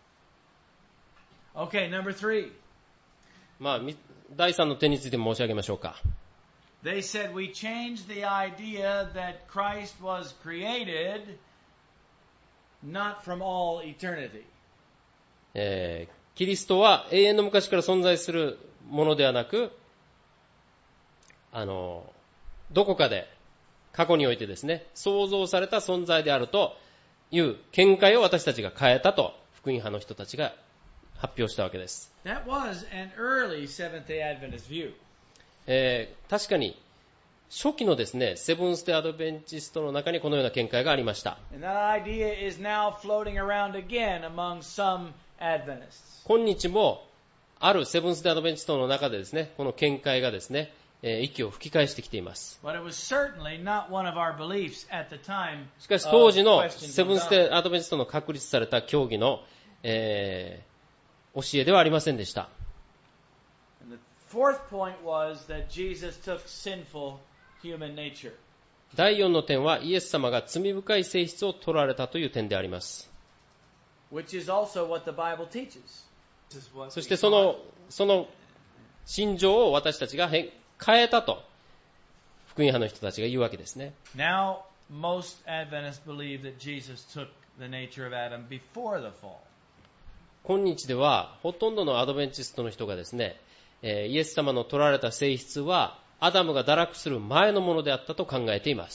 okay, number three. まあ、だいさんの点について申し上げましょうか。 They said we changed the idea that Christ was created not from all eternity. えー、キリストは永遠の昔から存在するものではなく、あの、どこかで過去においてですね、創造された存在であるという見解を私たちが変えたと、福音派の人たちが発表したわけです。 That was an early Seventh-day Adventist view. えー、確かに初期のですね、セブンス・デ・アドベンチストの中にこのような見解がありました。 And that idea is now floating around again among some Adventists. 今日もあるセブンス・デ・アドベンチストの中でですね、この見解がですね、えー、息を吹き返してきています。 But it was certainly not one of our beliefs at the time. しかし当時のセブンス・デ・アドベンチストの確立された教義の、えー、教えではありませんでした。 And the fourth point was that Jesus took sinful human nature. だいよんの点はイエス様が罪深い性質を取られたという点であります。 Which is also what the Bible teaches. そしてその、その心情を私たちが変えたと福音派の人たちが言うわけですね。 Now, most Adventists believe that Jesus took the nature of Adam before the fall. 今日ではほとんどのアドベンチストの人がですね、えー、イエス様の取られた性質はアダムが堕落する前のものであったと考えています。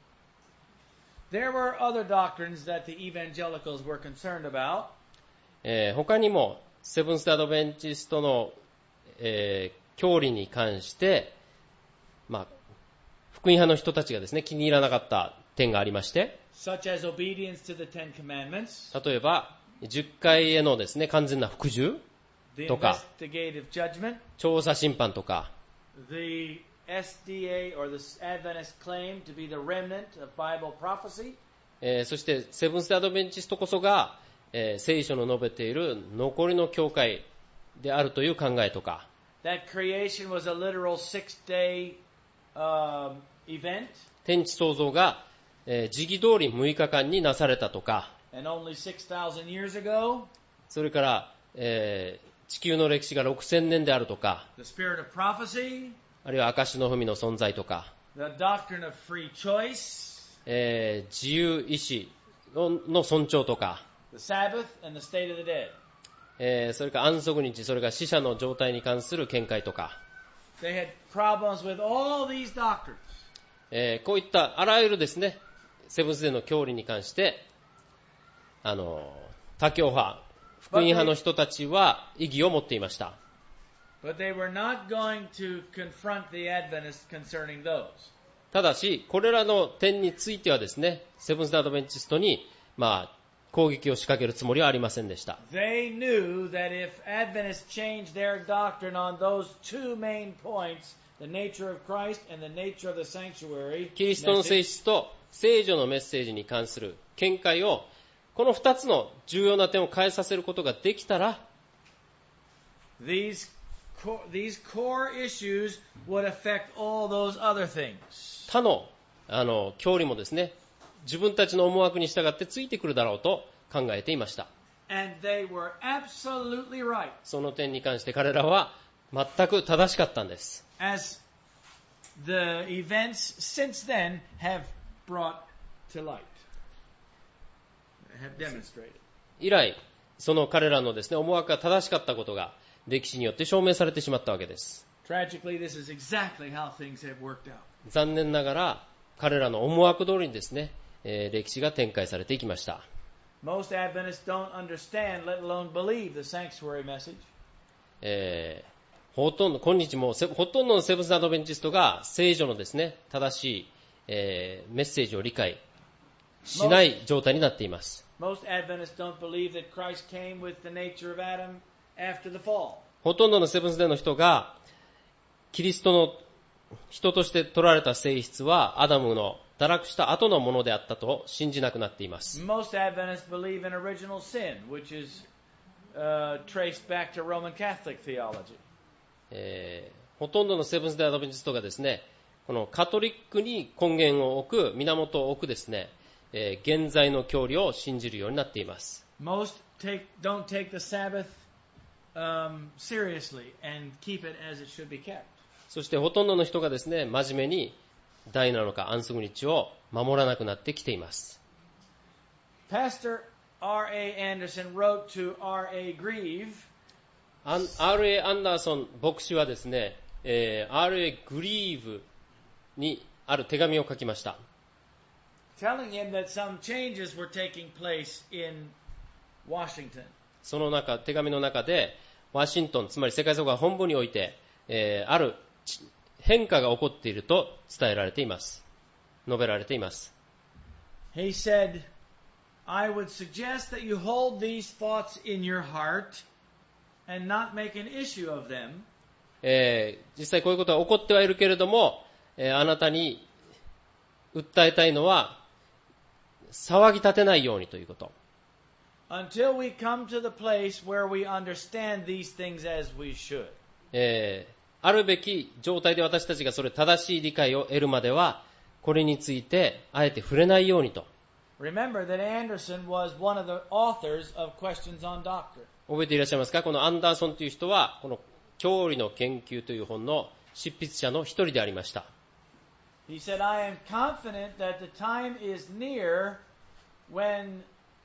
There were other doctrines that the evangelicals were concerned about. えー、他にもセブンス・アドベンチストの、えー、教理に関して、まあ、福音派の人たちがですね、気に入らなかった点がありまして、 such as obedience to the Ten Commandments, 例えばじゅっかいへのですね、完全な服従 the とか investigative judgment, 調査審判とか、 theエスディーエー or the Adventist claim to be the remnant of Bible prophecy, えー、そしてセブンス・アドベンチストこそが、えー、聖書の述べている残りの教会であるという考えとか、 that creation was a literal six-day um, event, 天地創造が、えー、時期通りむいかかんになされたとか、 and only six thousand years ago, それから、えー、地球の歴史がろくせんねんであるとか、 the spirit of prophecy, あるいは証の文の存在とか、 the doctrine of free choice, えー、自由意志 の, の尊重とか、 the Sabbath, and the state of the dead. えー、それから安息日、それから死者の状態に関する見解とか、 They had problems with all these doctrines. えー、こういったあらゆるですね、セブンスデーの教理に関して、あの、他教派、福音派の人たちは異議を持っていました。 But they were not going to confront the Adventists concerning those. ただし、これらの点についてはですね、セブンスデーアドベンチストに、まあ、攻撃を仕掛けるつもりはありませんでした。 They knew that if Adventists changed their doctrine on those two main points, the nature of Christ and the nature of the sanctuary, キリストの性質と聖女のメッセージに関する見解を、この二つの重要な点を変えさせることができたら、 these core, these core issues would affect all those other things. 他の、あの教理もですね、自分たちの思惑に従ってついてくるだろうと考えていました。 And they were absolutely right. その点に関して彼らは全く正しかったんです。 As the events since then have brought to light, have demonstrated. 以来、その彼らのですね、思惑が正しかったことが歴史によって証明されてしまったわけです。 Tragically, this is exactly how things have worked out. 残念ながら彼らの思惑通りにですね、えー、歴史が展開されていきました。 Most Adventists don't understand, let alone believe, the sanctuary message. えー、ほとんど今日もほとんどのセブンスアドベンチストが聖書のですね、正しい、えー、メッセージを理解しない状態になっています。 Most Adventists don't believe that Christ came with the nature of Adam after the fall. ほとんどのセブンスデーの人がキリストの人として取られた性質はアダムの堕落した後のものであったと信じなくなっています。 Most Adventists believe in original sin, which is uh, traced back to Roman Catholic theology. えー、ほとんどのセブンスデーアドベンチストがですね、このカトリックに根源を置く、源を置くですね、えー、現在の教理を信じるようになっています。 Most take, don't take the Sabbath um, seriously and keep it as it should be kept. そしてほとんどの人がですね、真面目に第なのか安息日を守らなくなってきています。 Pastor アールエー Anderson wrote to アールエー Grieve. アールエー アンダーソン牧師はですね、えー、アールエー グリーブにある手紙を書きました。 Telling him that some changes were taking place in Washington. その中、手紙の中で、ワシントン、つまり世界総合本部において、えー、ある変化が起こっていると伝えられています。述べられています。 He said, I would suggest that you hold these thoughts in your heart and not make an issue of them. えー、実際こういうことは起こってはいるけれども、えー、あなたに訴えたいのは騒ぎ立てないようにということ。 Until we come to the place where we understand these things as we should. えー、あるべき状態で私たちがそれ正しい理解を得るまでは、これについてあえて触れないようにと。 Remember that Anderson was one of the authors of Questions on Doctrine. 覚えていらっしゃいますか？このアンダーソンという人は、この教理の研究という本の執筆者の一人でありました。 He said, I am confident that the time is near when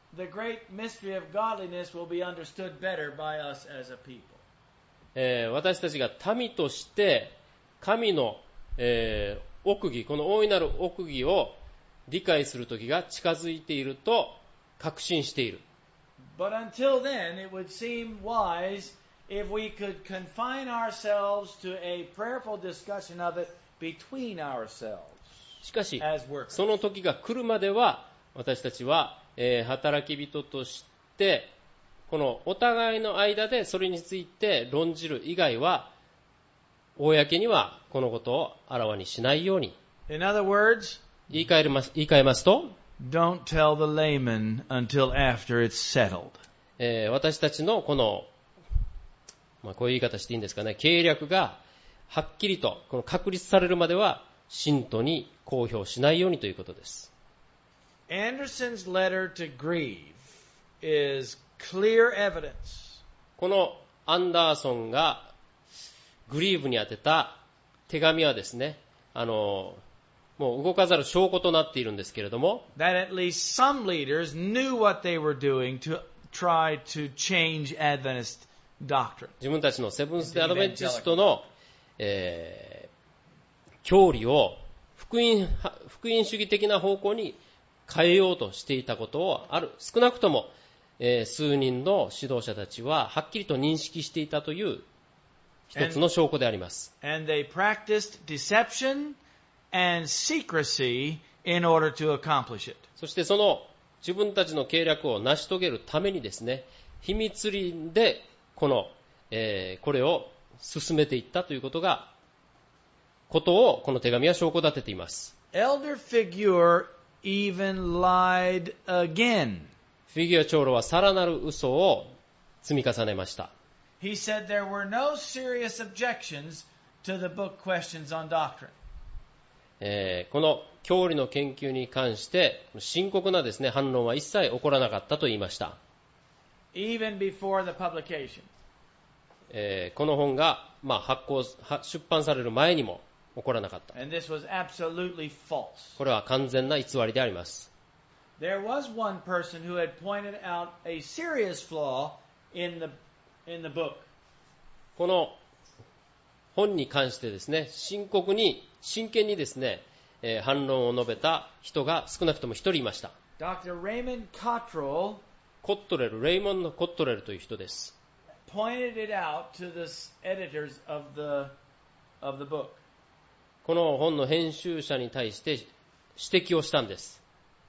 the great mystery of godliness will be understood better by us as a people. えー、私たちが民として神の、えー、奥義、この大いなる奥義を理解する時が近づいていると確信している。 But until then, it would seem wise if we could confine ourselves to a prayerful discussion of it between ourselves. しかし、 as workers. その時が来るまでは私たちは、えー、働き人としてこのお互いの間でそれについて論じる以外は公にはこのことをあらわにしないように。 In other words, 言い換えます、言い換えますと、 don't tell the layman until after it's settled. えー、私たちのこの、まあ、こういう言い方していいんですかね、計略がはっきりとこの確立されるまでは信徒に公表しないようにということです。 Anderson's letter to Grieve is clear evidence. このアンダーソンがグリーブに宛てた手紙はですね、あのもう動かざる証拠となっているんですけれども、 that at least some leaders knew what they were doing to try to change Adventist doctrine. 自分たちのセブンス・デ・アドベンチストの、えー、教理を福音、福音主義的な方向に変えようとしていたことをある少なくとも、えー、数人の指導者たちははっきりと認識していたという一つの証拠であります。 And, and they practiced deception and secrecy in order to accomplish it. そしてその自分たちの計略を成し遂げるためにですね、秘密裏でこの、えー、これを進めていったということがことをこの手紙は証拠立てています。 Elder Figure even lied again. フィギュア長老はさらなる嘘を積み重ねました。 He said there were no serious objections to the book Questions on Doctrine. えー、この教理の研究に関して深刻なですね、反論は一切起こらなかったと言いました。 Even before the publication. えー、この本が、まあ、発行出版される前にも起こらなかった。 And this was absolutely false. これは完全な偽りであります。 There was one person who had pointed out a serious flaw in the, in the book. この本に関してですね、深刻に真剣にですね、えー、反論を述べた人が少なくとも一人いました。 Doctor Raymond Cottrell コットレル、レイモンド・コットレルという人です。 pointed it out to the editors of the, of the book. この本の編集者に対して指摘をしたんです。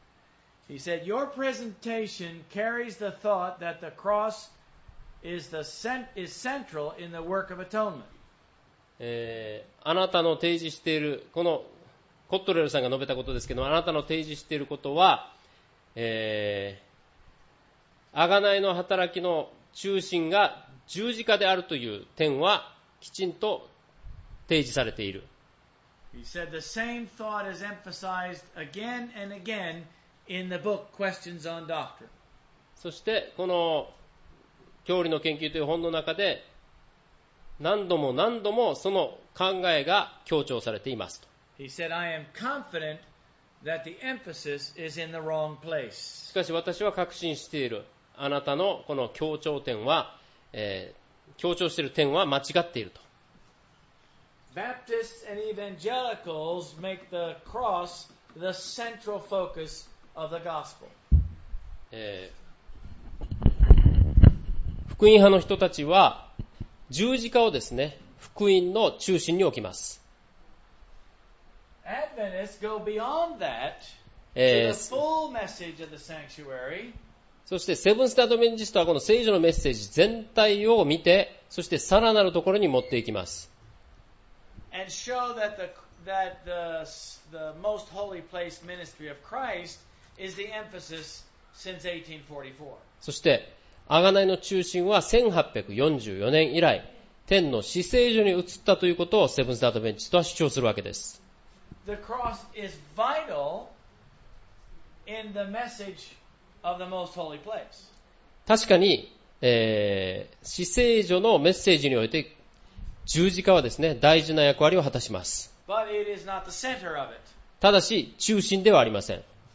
He said, Your presentation carries the thought that the cross is, the cent- is central in the work of atonement. えー、あなたの提示している、このコットレルさんが述べたことですけども、あなたの提示していることは、えー、贖いの働きの中心が十字架であるという点はきちんと提示されている。 He said the same thought is emphasized again and again in the book Questions on Doctrine. そしてこの教理の研究という本の中で何度も何度もその考えが強調されていますと。 He said, I am confident that the emphasis is in the wrong place. しかし私は確信している。あなたのこの強調点は、えー、強調している点は間違っていると。 Baptists and evangelicals make the cross the central focus of the gospel. えー、福音派の人たちは十字架をですね、福音の中心に置きます。 Adventists go beyond that え to the ー、 full message of the sanctuary. そしてセブンス・アドベンチストはこの聖書のメッセージ全体を見て、そしてさらなるところに持っていきます。 And show that the that the the most holy place ministry of Christ is the emphasis since eighteen forty-four. そして贖いの中心はせんはっぴゃくよんじゅうよねん以来天の至聖所に移ったということをセブンス・アドベンチストは主張するわけです。 The cross is vital in the message of the most holy place. 確かに、えー、至聖所のメッセージにおいて十字架はですね、大事な役割を果たします。 But it is not the center of it. ただし中心ではありません。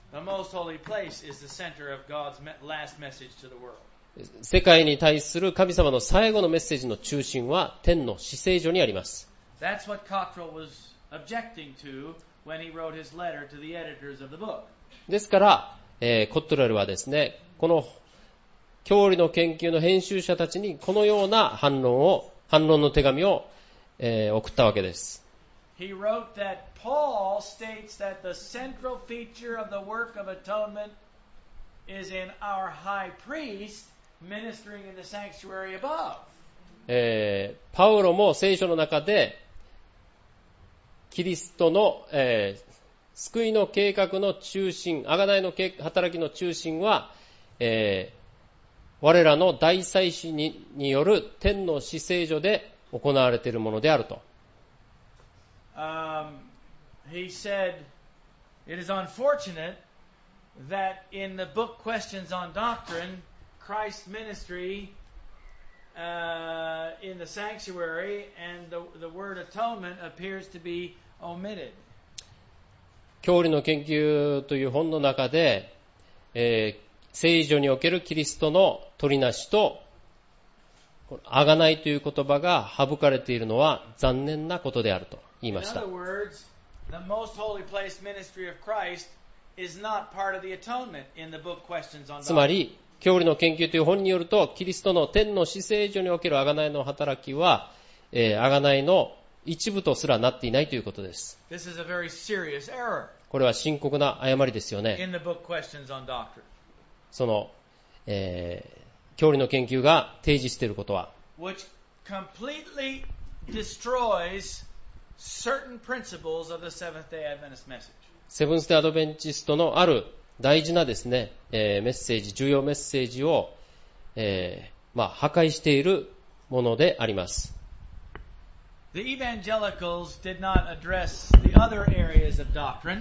The most holy place is the center of God's last message to the world. 世界に対する神様の最後のメッセージの中心は天の至聖所にあります。 That's what Cockrell was objecting to when he wrote his letter to the editors of the book. ですから、えー、コットレルはですね、この教理の研究の編集者たちにこのような反論を、反論の手紙を、えー、送ったわけです。 He wrote that Paul states that the central feature of the work of atonement is in our high priest ministering in the sanctuary above. えー、パウロも聖書の中でキリストの、えー、救いの計画の中心、贖いの働きの中心は、えー、我らの大祭司 に, による天の至聖所で行われているものであると。 Um, he said, it is unfortunate that in the book Questions on Doctrine, Christ's ministry uh, in the sanctuary and the, the word atonement appears to be omitted. 教理の研究という本の中で、えー聖所におけるキリストの取りなしと、あがないという言葉が省かれているのは残念なことであると言いました。つまり、教理の研究という本によると、キリストの天の至聖所におけるあがないの働きは、えー、あがないの一部とすらなっていないということです。これは深刻な誤りですよね。その、えー、教理の研究が提示していることは、 which completely destroys certain principles of the Seventh-day Adventist message. セブンスデーアドベンチストのある大事なですね、えー、メッセージ、重要メッセージを、えー、まあ破壊しているものであります。 The evangelicals did not address the other areas of doctrine.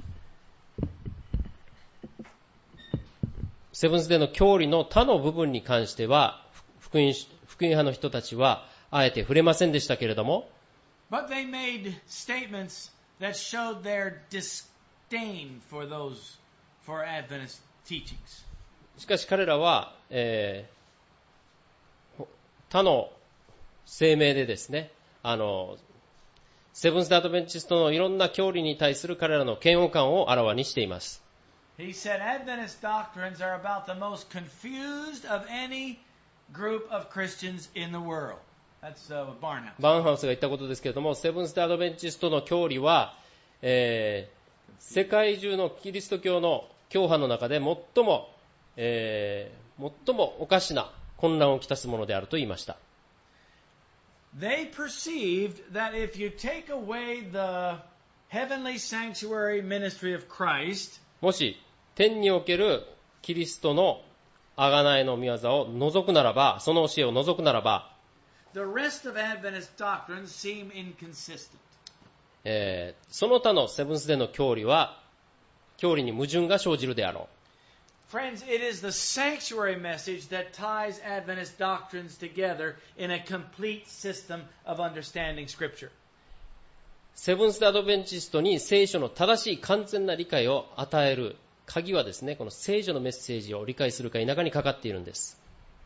セブンスデーの教理の他の部分に関しては、福音、福音派の人たちはあえて触れませんでしたけれども、 But they made statements that showed their disdain for those, for Adventist teachings. しかし彼らは、えー、他の声明でですね、あの、セブンスデーアドベンチストのいろんな教理に対する彼らの嫌悪感をあらわにしています。 He said Adventist doctrines are about the most confused of any group of Christians in the world. That's uh, Barnhouse. バーンハウスが言ったことですけれども、セブンスデーアドベンチストの教理は、えー、世界中のキリスト教の教派の中で最も、えー、最もおかしな混乱をきたすものであると言いました。 They perceived that if you take away the heavenly sanctuary ministry of Christ, もし天におけるキリストの贖いの御業を除くならば、その教えを除くならば、 the rest of Adventist doctrines seem inconsistent. えー、その他のセブンスデーの教理は、教理に矛盾が生じるであろう。Friends, it is the sanctuary message that ties Adventist doctrines together in a complete system of understanding Scripture. セブンスデーアドベンチストに聖書の正しい完全な理解を与える鍵はですね、この聖書のメッセージを理解するか否かにかかっているんです。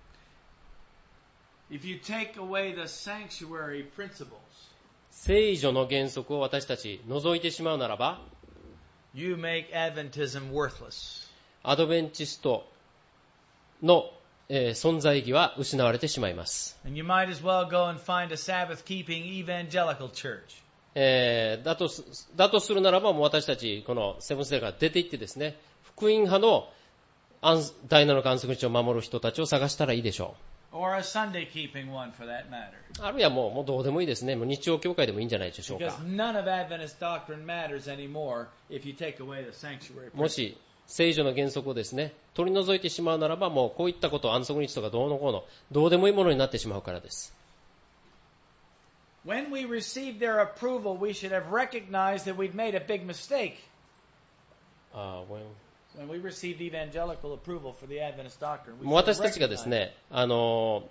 If you take away the sanctuary principles, 聖書の原則を私たち除いてしまうならば、 you make Adventism worthless. アドベンチストの、えー、存在意義は失われてしまいます。 And you might as well go and find a Sabbath-keeping evangelical church. えー、だと、だとするならば、もう私たち、このセブンスデーから出て行ってですね、福音派の第七の安息日を守る人たちを探したらいいでしょう。 Or a Sunday-keeping one for that matter. あるいはもう、もうどうでもいいですね。もう日曜教会でもいいんじゃないでしょうか。 Because none of Adventist doctrine matters anymore if you take away the sanctuary principle. もし、聖書の原則をですね、取り除いてしまうならば、もうこういったこと、安息日とかどうのこうの、どうでもいいものになってしまうからです。 When we received their approval, we should have recognized that we'd made a big mistake. Uh, when... when we received evangelical approval for the Adventist doctrine, we 私たちがですね、あの、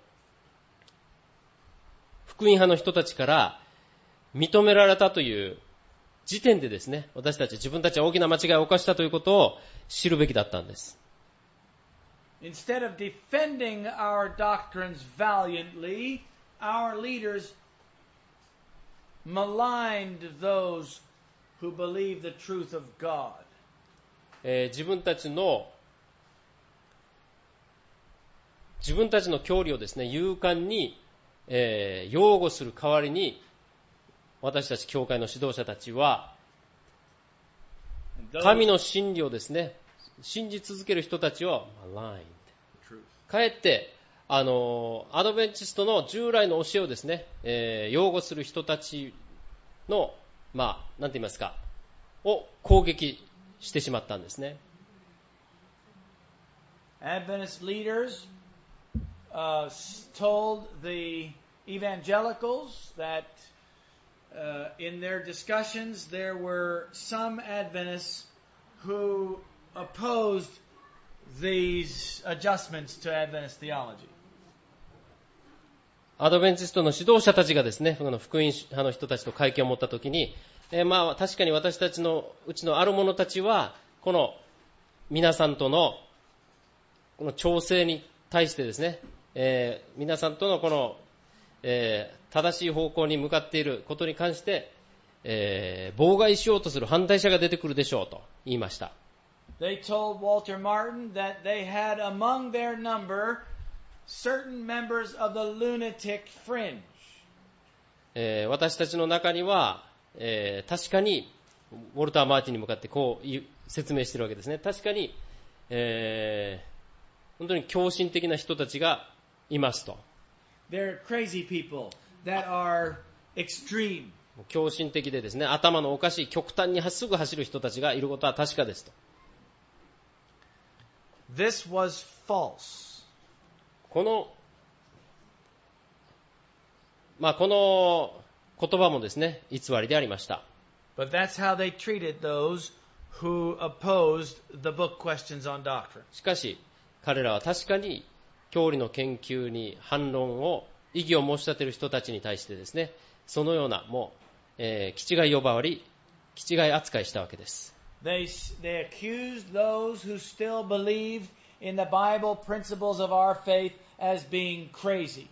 福音派の人たちから認められたという時点でですね、私たち自分たちは大きな間違いを犯したということを知るべきだったんです。 Instead of defending our doctrines valiantly, our leaders maligned those who believe the truth of God. えー、自分たちの自分たちの教理をですね、勇敢に、えー、擁護する代わりに、私たち教会の指導者たちは、神の真理をですね、信じ続ける人たちを maligned。かえって、あの、アドベンチストの従来の教えをですね、えー、擁護する人たちの、まあ、なんて言いますか、を攻撃してしまったんですね。 Adventist leaders uh, told the evangelicals that uh, in their discussions there were some Adventists who opposed these adjustments to Adventist theology. アドベンチストの指導者たちがですね、福音派の人たちと会見を持ったときに、えー、まあ確かに私たちのうちのある者たちはこの皆さんとのこの調整に対してですね、えー、皆さんとのこの、えー、正しい方向に向かっていることに関して、えー、妨害しようとする反対者が出てくるでしょうと言いました。 They told Walter Martin that they had among their number certain members of the lunatic fringe. えー、私たちの中には、えー、確かにウォルター・マーティンに向かってこう説明しているわけですね。確かに、えー、本当に狂信的な人たちがいますと。 They're crazy people that are extreme. 狂信的でですね、頭のおかしい極端にすぐ走る人たちがいることは確かですと。 This was false. この、まあこの言葉もですね、偽りでありました。 But that's how they treated those who opposed the book Questions on Doctrine. しかし、彼らは確かに教理の研究に反論を、異議を申し立てる人たちに対してですね、そのようなもう、えー、気違い呼ばわり、気違い扱いしたわけです。 They, they accused those who still believed in the Bible principles of our faith as being crazy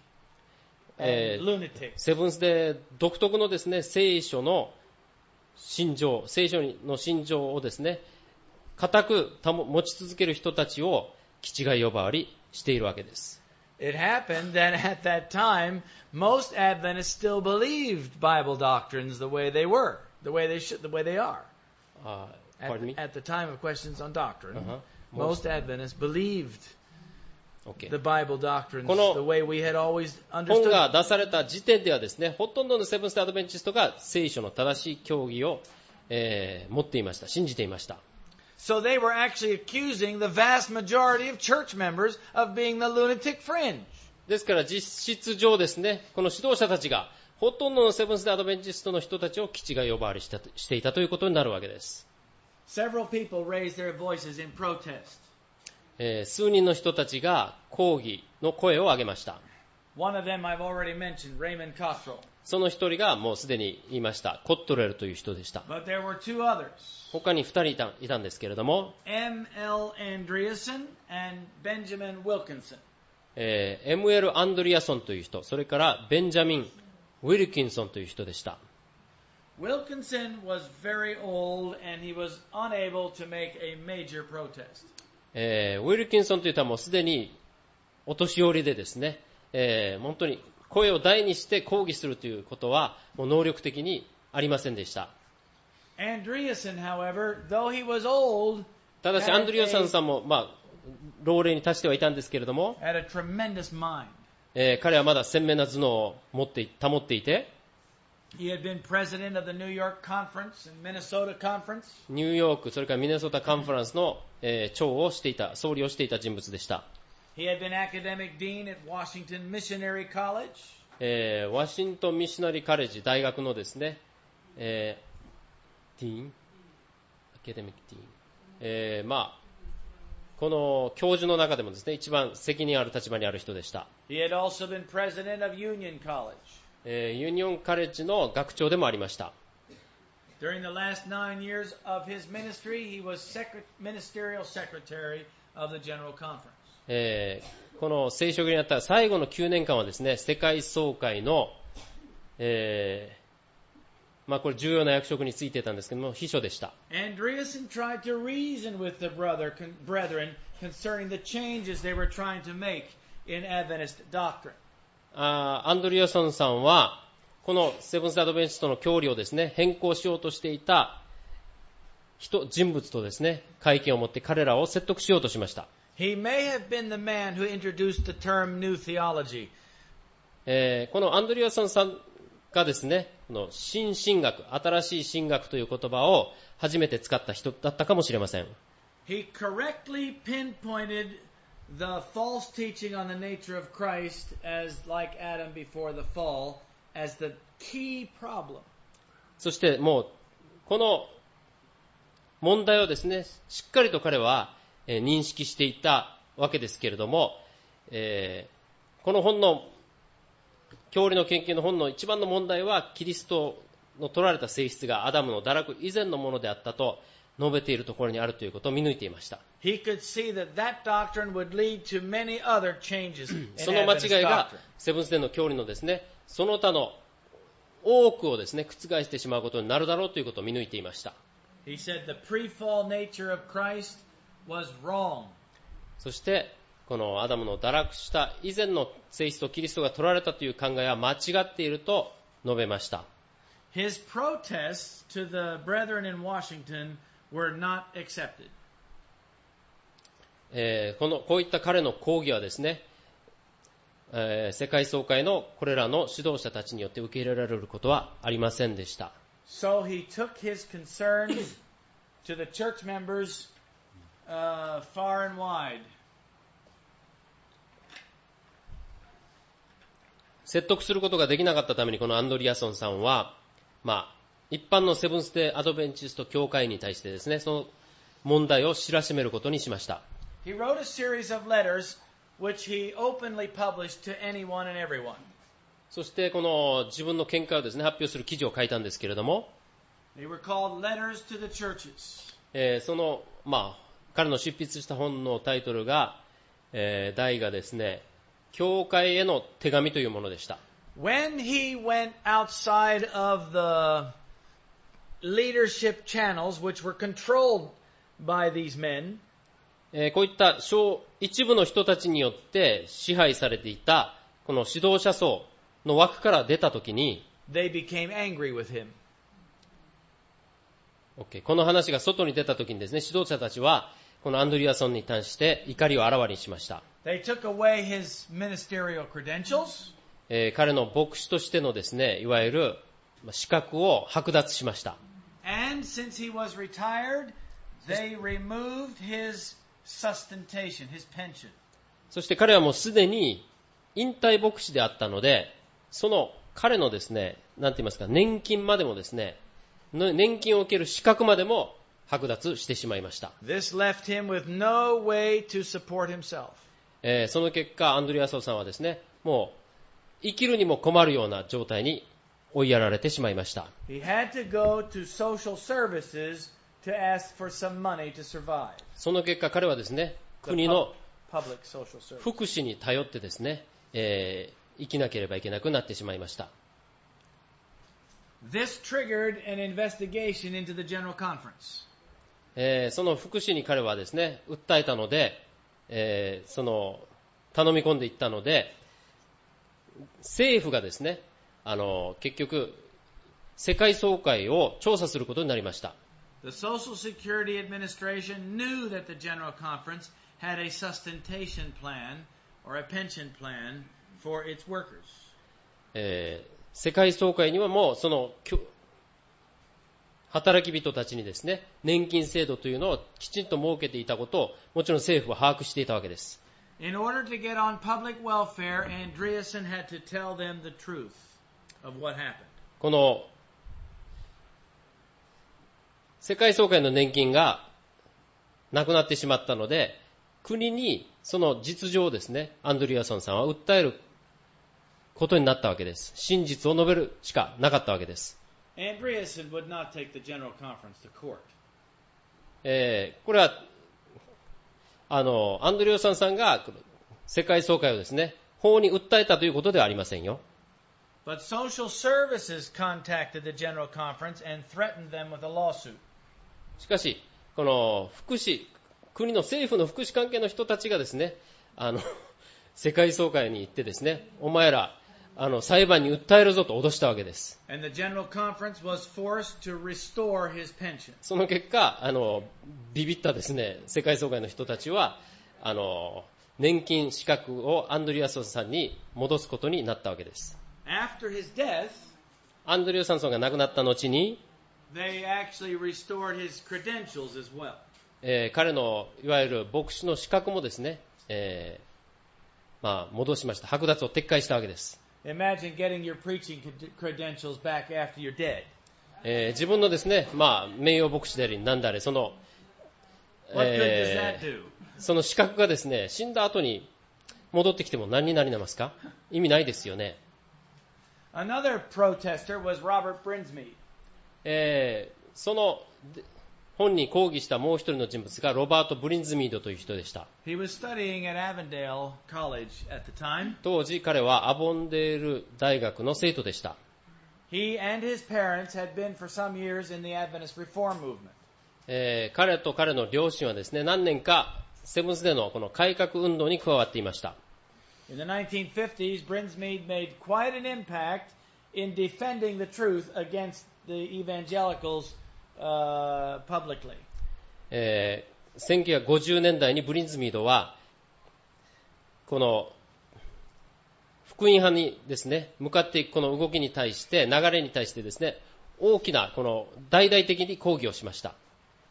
and lunatic. セブンスで独特のですね、聖書の信条、聖書の信条をですね、固く持ち続ける人たちを気違い呼ばわりしているわけです。 It happened that at that time, most Adventists still believed Bible doctrines the way they were, the way they should, the way they are. Uh, At, at the time of Questions on Doctrine, uh-huh. most, most Adventists believed okay. the Bible doctrines the way we had always understood. 本が出された時点ではですね、ほとんどのセブンス・デー・アドベンチストが聖書の正しい教義を、えー、持っていました、信じていました。 So they were actually accusing the vast majority of church members of being the lunatic fringe. ですから実質上ですね、この指導者たちがほとんどのセブンス・デー・アドベンチストの人たちを気違い呼ばわりしたしていたということになるわけです。 Several people raised their voices in protest. えー、数人の人たちが抗議の声を上げました。 One of them I've already mentioned, Raymond Cottrell. その一人がもうすでに言いました、コットレルという人でした。 But there were two others. 他に二人いた、いたんですけれども、 M L Andreasen and Benjamin Wilkinson. えー、エムエル アンドリアソンという人、それからベンジャミン・ウィルキンソンという人でした。 Wilkinson was very old and he was unable to make a major protest. えー、ウィルキンソンという人はもうすでにお年寄りでですね、えー、本当に声を大にして抗議するということはもう能力的にありませんでした。 Andreasen, however, though he was old, ただしアンドリアソンさんもまあ老齢に達してはいたんですけれども、 had a tremendous mind. えー、彼はまだ鮮明な頭脳を持って保っていて、 He had been president of the New York Conference and Minnesota Conference. ニューヨークそれからミネソタカンファレンスの、えー、長をしていた、総理をしていた人物でした。 He had been academic dean at Washington Missionary College. えー、ワシントンミッショナリーカレッジ大学のですね、えー、ディーン、アカデミックディーン、えー、まあこの教授の中でもですね、一番責任ある立場にある人でした。 He had also been president of Union College. えー、ユニオンカレッジの学長でもありました。 During the last nine years of his ministry, he was secret- ministerial secretary of the General Conference. えー、この聖職にあった最後のきゅうねんかんはですね、世界総会の、えー、まあこれ重要な役職についていたんですけども、秘書でした。 Andreasen tried to reason with the brother, con- brethren concerning the changes they were trying to make in Adventist doctrine. あー、アンドリアソンさんは、このセブンス・アドベンチストの教理をですね、変更しようとしていた人、人物とですね、会見を持って彼らを説得しようとしました。 He may have been the man who introduced the term New Theology. えー、このアンドリアソンさんがですね、この新神学、新しい神学という言葉を初めて使った人だったかもしれません。 He correctly pinpointed the false teaching on the nature of Christ as like Adam before the fall as the key problem. そしてもうこの問題をですね、しっかりと彼は、えー、認識していたわけですけれども、えー、この本の教理の研究の本の一番の問題はキリストの取られた性質がアダムの堕落以前のものであったと述べているところにあるということを見抜いていました。 He could see that that doctrine would lead to many other changes in その間 Adventist 違いが doctrine. セブンスデーの教理のですね、その他の多くをですね、覆してしまうことになるだろうということを見抜いていました。 He said the pre-fall nature of Christ was wrong. そしてこのアダムの堕落した以前の性質とキリストが取られたという考えは間違っていると述べました。 His protests to the brethren in Washington were not accepted. えー、このこういった彼の抗議はですね、えー、世界総会のこれらの指導者たちによって受け入れられることはありませんでした。 So he took his concerns to the church members uh, far and wide. 説得することができなかったためにこのアンドリアソンさんは、まあ、一般のセブンスデーアドベンチスト教会に対してですね、その問題を知らしめることにしました。 He wrote a series of letters which he openly published to anyone and everyone. そしてこの自分の見解をですね、発表する記事を書いたんですけれども、 They were called Letters to the Churches. えー、その、まあ、彼の執筆した本のタイトルが、えー、題がですね、教会への手紙というものでした。 When he went outside of the leadership channels which were controlled by these men, えー、こういった小一部の人たちによって支配されていたこの指導者層の枠から出たときに、 they became angry with him. Okay、この話が外に出たときにですね、指導者たちはこのアンドリアソンに対して怒りをあらわにしました。 They took away his ministerial credentials. えー、彼の牧師としてのですね、いわゆる資格を剥奪しました。 And since he was retired, they removed his sustentation, his pension. そして彼はもうすでに引退牧師であったので、その彼のですね、なんて言いますか、年金までもですね、年金を受ける資格までも剥奪してしまいました。 This left him with no way to support himself. えー、その結果、アンドリアソンさんはですね、もう生きるにも困るような状態に追いやられてしまいました。 He had to go to social services to ask for some money to survive. その結果、彼はですね、国の Public social service. 福祉に頼ってですね、えー、生きなければいけなくなってしまいました。 This triggered an investigation into the General Conference. えー、その福祉に彼はですね、訴えたので、えー、その頼み込んでいったので、政府がですね、あの結局世界総会を調査することになりました。 The Social Security Administration knew that the General Conference had a sustentation plan or a pension plan for its workers. えー、世界総会にはもうその働き人たちにですね、年金制度というのをきちんと設けていたことをもちろん政府は把握していたわけです。 In order to get on public welfare, Andreasen had to tell them the truth of what happened. この世界総会の年金がなくなってしまったので、国にその実情をですね、アンドリアソンさんは訴えることになったわけです。真実を述べるしかなかったわけです。 Andreasen would not take the General Conference to court. えーこれは、あの、アンドレオサンさんが世界総会をですね、法に訴えたということではありませんよ。 But social services contacted the General Conference and threatened them with a lawsuit. しかし、この福祉、国の政府の福祉関係の人たちがですね、あの、世界総会に行ってですね、お前ら、あの、裁判に訴えるぞと脅したわけです。 And the General Conference was forced to restore his pension. その結果、あの、ビビったですね、世界総会の人たちは、あの、年金資格をアンドリューソンさんに戻すことになったわけです。 After his death, アンドリュー・サンソンが亡くなった後に、 they actually restored his credentials as well. えー彼のいわゆる牧師の資格もですね、えーまあ、戻しました。剥奪を撤回したわけです。 Imagine getting your preaching credentials back after you're dead. えー自分のですね、まあ、名誉牧師であり、なんであれ、その、 What good does え that do? ーその資格がですね、死んだ後に戻ってきても何になりますか？意味ないですよね。 Another protester was Robert Brinsmead. えーそので本に抗議したもう一人の人物がロバート・ブリンズミードという人でした。 He was studying at Avondale College at the time. 当時彼はアボンデール大学の生徒でした。 He and his parents had been for some years in the Adventist Reform Movement. えー彼と彼の両親はですね、何年かセブンスデーのこの改革運動に加わっていました。 In the nineteen fifties, Brinsmead made quite an impact in defending the truth against the evangelicals uh, publicly. えーせんきゅうひゃくごじゅうねんだいにブリンズミードはこの福音派にですね向かっていくこの動きに対して流れに対してですね大きなこの大々的に抗議をしました。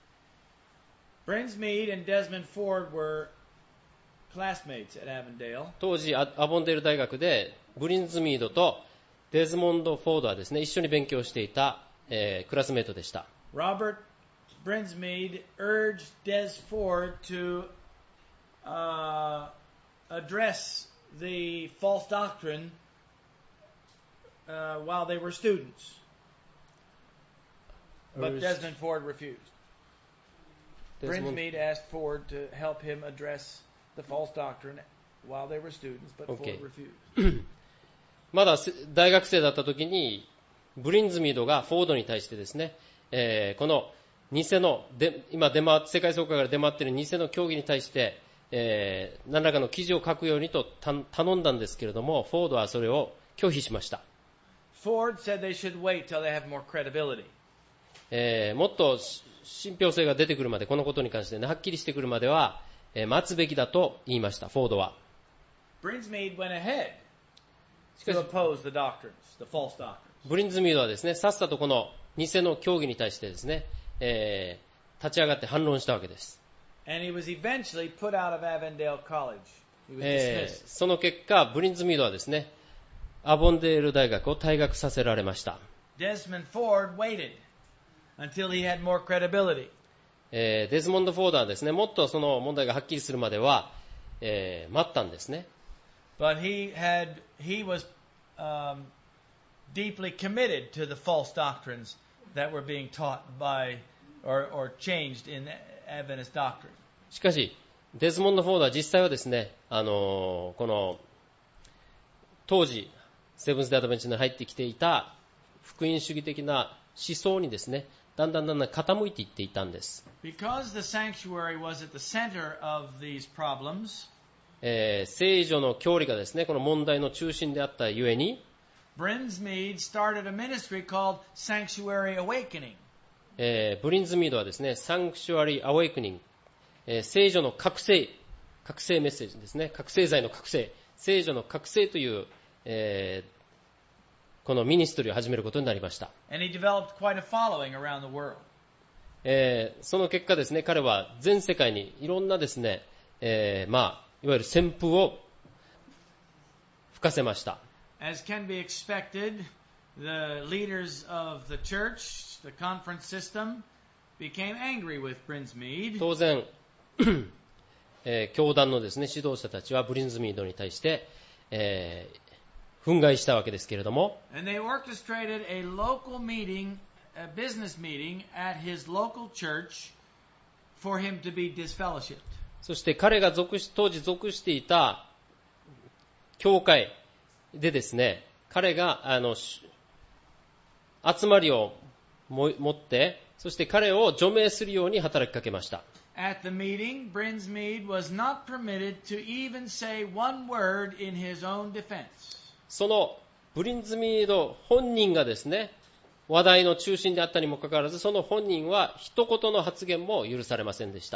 Brinsmead and Desmond Ford were classmates at Avondale. 当時アアボンデール大学でブリンズミードとデズモンド・フォードはですね一緒に勉強していた、えークラスメートでした。 Robert Brinsmead urged Des Ford to uh, address the false doctrine uh, while they were students. But Urged- Desmond Ford refused. Desmond- Brinsmead asked Ford to help him address the false doctrine while they were students, but Okay. Ford refused. まだせ大学生だった時にブリンズミードがフォードに対してですね、えーこの偽ので今出回世界総会から出回っている偽の教義に対して、えー何らかの記事を書くようにとた頼んだんですけれども、フォードはそれを拒否しました。 Ford said they should wait till they have more credibility. えーもっとし信憑性が出てくるまで、このことに関して、ね、はっきりしてくるまでは、えー待つべきだと言いました。フォードは Brinsmead went ahead しか to し oppose the doctrines, the false doctrines. ブリンズミードはですね、さっさとこの偽の教義に対してですね、えー立ち上がって反論したわけです。 And he was eventually put out of Avondale College. He was えー dismissed. その結果、ブリンズミードはですね、アボンデール大学を退学させられました。 Desmond Ford waited until he had more credibility. えーデズモンド・フォードはですね、もっとその問題がはっきりするまでは、えー待ったんですね。 But he had he was um, deeply committed to the false doctrines that were being taught by or, or changed in Adventist doctrine. しかし、デズモンド・フォードは実際はですね、あのーこの当時セブンス・デー・アドベンチストに入ってきていた福音主義的な思想にですね、だんだんだんだん傾いていっていたんです。 Because the sanctuary was at the center of these problems, えー聖女の教理がですね、この問題の中心であったゆえに、 Brinsmead started a ministry called Sanctuary Awakening. えーブリンズミードはですね、サンクシュアリー・アウェイクニング、えー聖女の覚醒、覚醒メッセージですね、覚醒剤の覚醒、聖女の覚醒という、えーこのミニストリーを始めることになりました。 And he developed quite a following around the world. えーその結果ですね、彼は全世界にいろんなですね、えーまあ、いわゆる旋風を吹かせました。 As can be expected, the leaders of the church, the conference system, became angry with Brinsmead. 当然、えー教団のですね、指導者たちはブリンズミードに対して、えー憤慨したわけですけれども、 And they orchestrated a local meeting, a business meeting at his local church for him to be disfellowshipped. そして彼が属し当時属していた教会でですね、彼があの集まりを持って、そして彼を除名するように働きかけました。 At the meeting, Brinsmead was not permitted to even say one word in his own defense. そのブリンズミード本人がですね、話題の中心であったにもかかわらず、その本人は一言の発言も許されませんでした。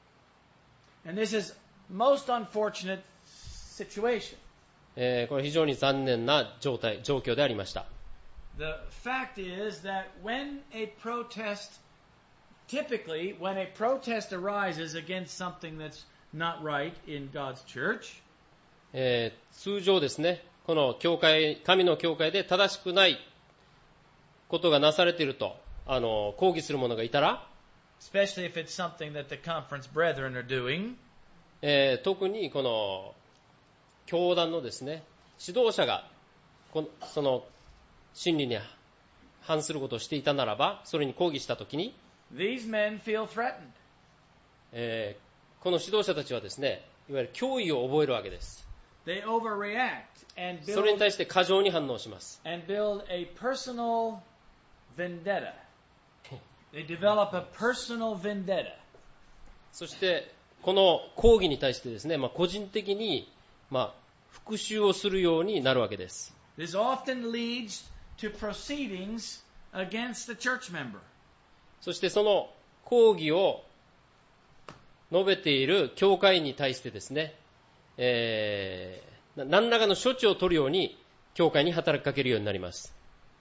And this is most unfortunate situation. えー、これ非常に残念な状態、状況でありました。 The fact is that when a protest, typically when a protest arises against something that's not right in God's church, えー、通常ですね、この教会、神の教会で正しくないことがなされていると、あの、抗議する者がいたら、 especially if it's something that the conference brethren are doing, えー、特にこの教団のですね、指導者がこのその真理に反することをしていたならば、それに抗議したときに、 these men feel threatened. えー、この指導者たちはですね、いわゆる脅威を覚えるわけです。 They overreact and それに build, 対して過剰に反応します。 and build a personal vendetta. They develop a personal vendetta. そしてこの抗議に対してですね、まあ、個人的に、まあ、復讐をするようになるわけです。 This often leads to proceedings against the church member. そしてその抗議を述べている教会に対してですね、えー、何らかの処置を取るように教会に働きかけるようになります。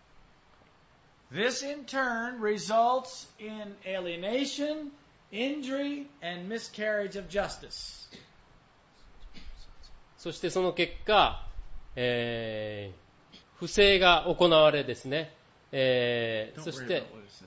This in turn results in alienation, injury, and miscarriage of justice. そしてその結果、えー、不正が行われですね、えー、そして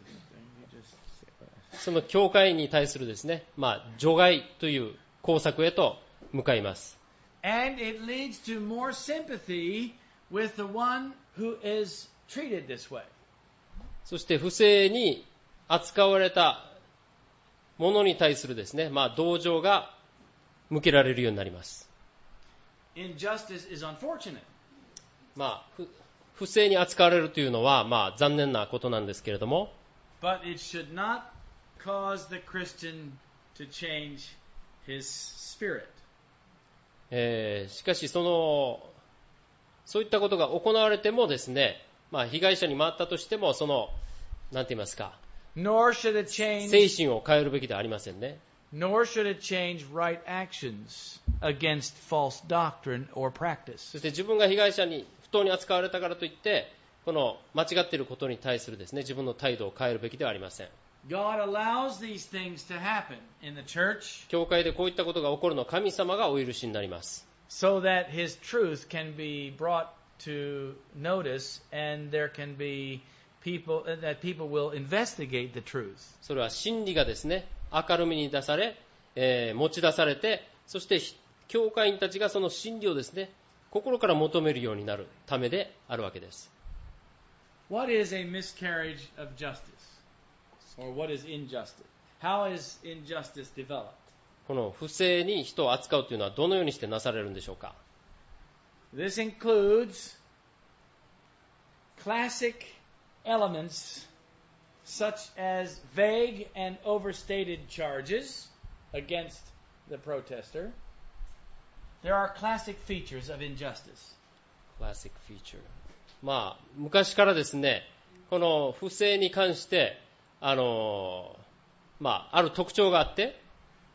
その教会に対するですね、まあ、除外という工作へと向かいます。 And it leads to more sympathy with the one who is treated this way. そして不正に扱われたものに対するですね、まあ、同情が向けられるようになります。 Injustice is unfortunate. まあ、不正に扱われるというのは、まあ、残念なことなんですけれども、 But it should not cause the Christian to change his spirit. えー、しかしそのそういったことが行われてもですね、まあ、被害者に回ったとしても、そのなんて言いますか、 Nor should it change, 精神を変えるべきではありませんね。 nor should it change right actions against false doctrine or practice. そして自分が被害者に不当に扱われたからといって、この間違っていることに対するですね、自分の態度を変えるべきではありません。 God allows these things to happen in the church 教会でこういったことが起こるのは神様がお許しになります。 so that His truth can be brought to notice and there can be people, that people will investigate the truth. それは真理がですね、明るみに出され、えー、持ち出されて、そして教会員たちがその真理をですね、心から求めるようになるためであるわけです。 What is a miscarriage of justice? Or what is injustice? How is injustice developed? この不正に人を扱うというのはどのようにしてなされるんでしょうか。 This includes classic elements such as vague and overstated charges against the protester. There are classic features of injustice. Classic feature。まあ、昔からですね、この不正に関して、あの、まあ、ある特徴があって、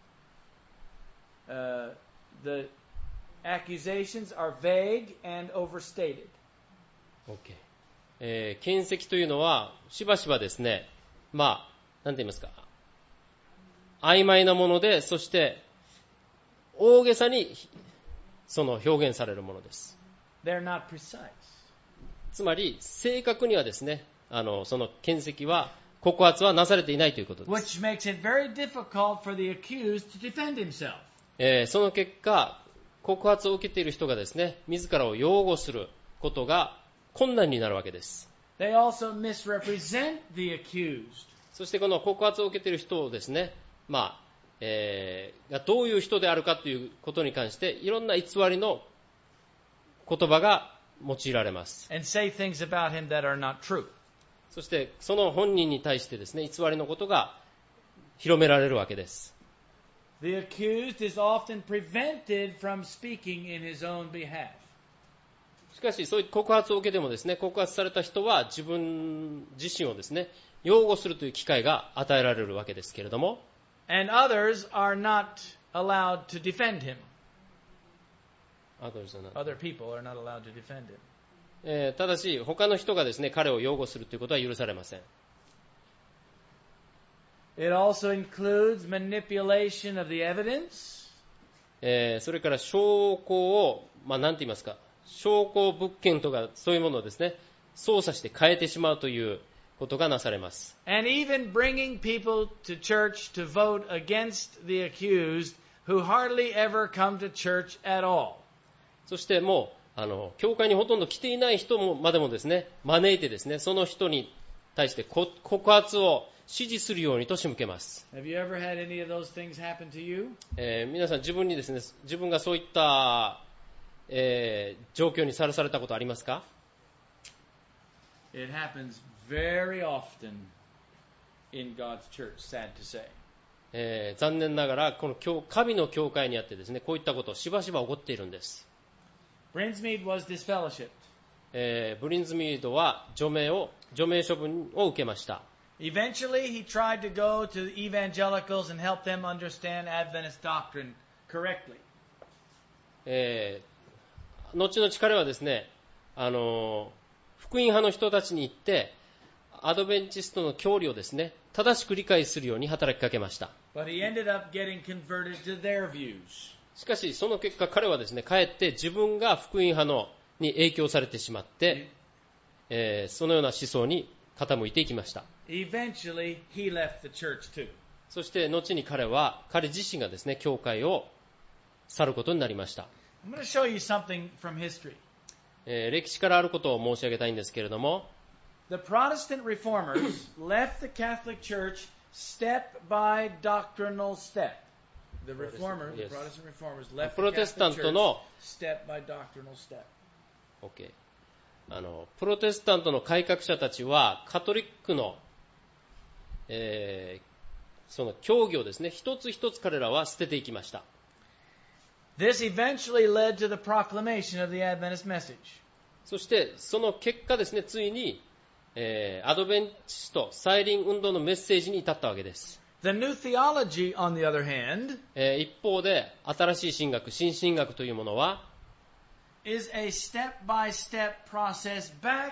Uh, the accusations are vague and overstated. Okay. えー、検責というのはしばしばですね、まあ、なんて言いますか、曖昧なもので、そして大げさにその表現されるものです。 They're not precise. つまり正確にはですね、あのその検責は告発はなされていないということです。 Which makes it very difficult for the accused to defend himself. えー、その結果、告発を受けている人がですね、自らを擁護する、 ことが困難になるわけです。 They also misrepresent the accused. そしてこの告発を受けている人をですね、まあ、えー、がどういう人であるかということに関して、いろんな偽りの言葉が用いられます。 And say things about him that are not true. そしてその本人に対してですね、偽りのことが広められるわけです。 The accused is often prevented from speaking in his own behalf. しかしそういう告発を受けてもですね、告発された人は自分自身をですね、擁護するという機会が与えられるわけですけれども、 And others are not allowed to defend him. Other people are not allowed to defend him. えー、ただし他の人がですね、彼を擁護するということは許されません。 It also includes manipulation of the evidence. えー、それから証拠を、まあ、なんて言いますか、証拠物件とかそういうものをですね、操作して変えてしまうということがなされます。 And even bringing people to church to vote against the accused who hardly ever come to church at all. そしてもうあの教会にほとんど来ていない人もまでもですね、招いてですね、その人に対して告発を支持するようにと仕向けます。 Have you ever had any of those things happen to you? えー、皆さん自分にですね、自分がそういった、えー、状況にさらされたことありますか？ It happens very often in God's church, sad to say. えー、残念ながらこの教神の教会にあってですね、こういったことをしばしば起こっているんです。 Brinsmead was disfellowshipped. えー、ブリンズミードは除名を除名処分を受けました。 Eventually, he tried to go to evangelicals and help them understand Adventist doctrine correctly. えー、後々彼はですね、あの福音派の人たちに行ってアドベンチストの教理をですね、正しく理解するように働きかけました。 But he ended up getting converted to their views. しかしその結果彼はですね、かえって自分が福音派のに影響されてしまって、えー、そのような思想に傾いていきました。 Eventually, he left the church too. そして後に彼は彼自身がですね、教会を去ることになりました。 I'm going to show you something from history. えー、歴史からあることを申し上げたいんですけれども、 The Protestant reformers left the Catholic Church step by doctrinal step. The reformers, the Protestant reformers left the Catholic Church step by doctrinal step. Okay. あのプロテスタントの改革者たちはカトリックの、えー、その教義をですね、一つ一つ彼らは捨てていきました。 This eventually led to the proclamation of the Adventist message. そしてその結果ですね、ついに、えー、アドベンチスト再臨運動のメッセージに至ったわけです。 The new theology, on the other hand, えー、一方で新しい神学、新神学というものは is a step-by-step process back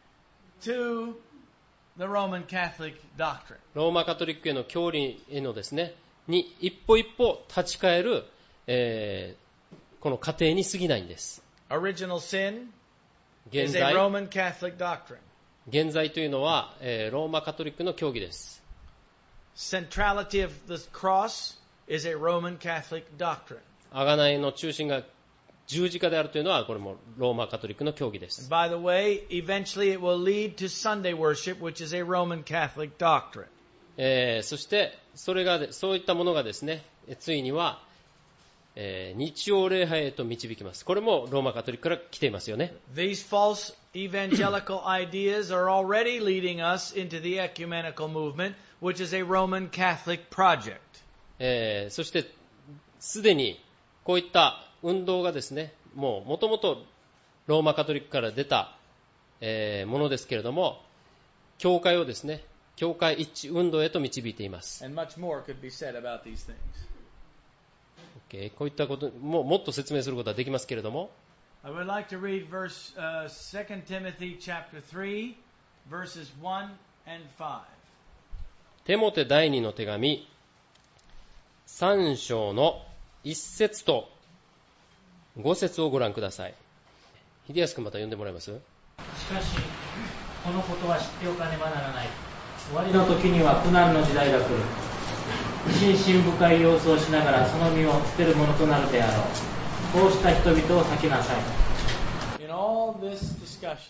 to the Roman Catholic doctrine. ローマカトリックへの教理へのですね、に一歩一歩立ち返る、えー、この過程に過ぎないんです。 Original sin 現 is a 在 Roman Catholic doctrine. 現在というのは、えー、ローマカトリックの教義です。 Centrality of the cross is a Roman Catholic doctrine. 贖いの中心が十字架であるというのはこれもローマカトリックの教義です。 By the way, eventually it will lead to Sunday worship, which is a Roman Catholic doctrine. えー、そしてそれがそういったものがですね、ついには、えー、日曜礼拝へと導きます。これもローマカトリックから来ていますよね。 These false evangelical ideas are already leading us into the ecumenical movement, which is a Roman Catholic project. えー、そしてすでにこういった運動がですね、もう元々ローマカトリックから出た、えー、ものですけれども、教会をですね、教会一致運動へと導いています。 And much more could be said about these things. Okay、こういったことももっと説明することはできますけれども、 I would like to read verse、uh, Second Timothy chapter three, verses one and five. テモテ第二の手紙三章の一節と五節をご覧ください。秀康君また読んでもらえます？ しかしこのことは知っておかねばならない。終わりの時には苦難の時代が来る。心身深い様子をしながらその身を捨てるものとなるであろう。こうした人々を避けなさい。 In all all this discussion,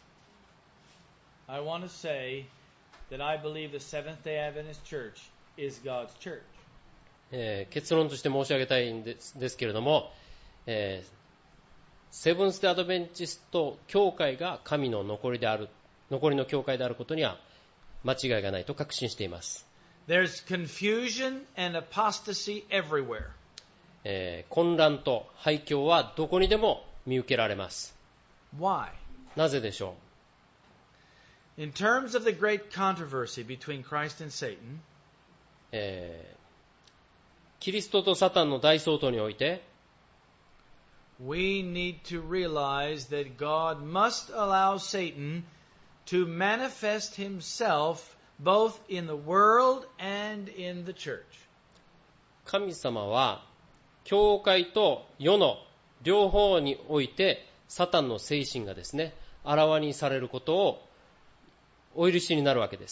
I want to say that I believe the Seventh-day Adventist Church is God's church. えー結論として申し上げたいんです、ですけれども、えーセブンス・デ・アドベンチスト教会が神の残りである、残りの教会であることには間違いがないと確信しています。 There's confusion and apostasy everywhere. えー混乱と廃墟はどこにでも見受けられます。 Why? なぜでしょ In terms of the great controversy between Christ and Satan, う、えーキリストとサタンの大争闘において、 we need to realize that God must allow Satan to manifest himself both in the world and in the church. 神様は教会と世の両方においてサタンの精神がですね、あらわにされることをお許しになるわけです。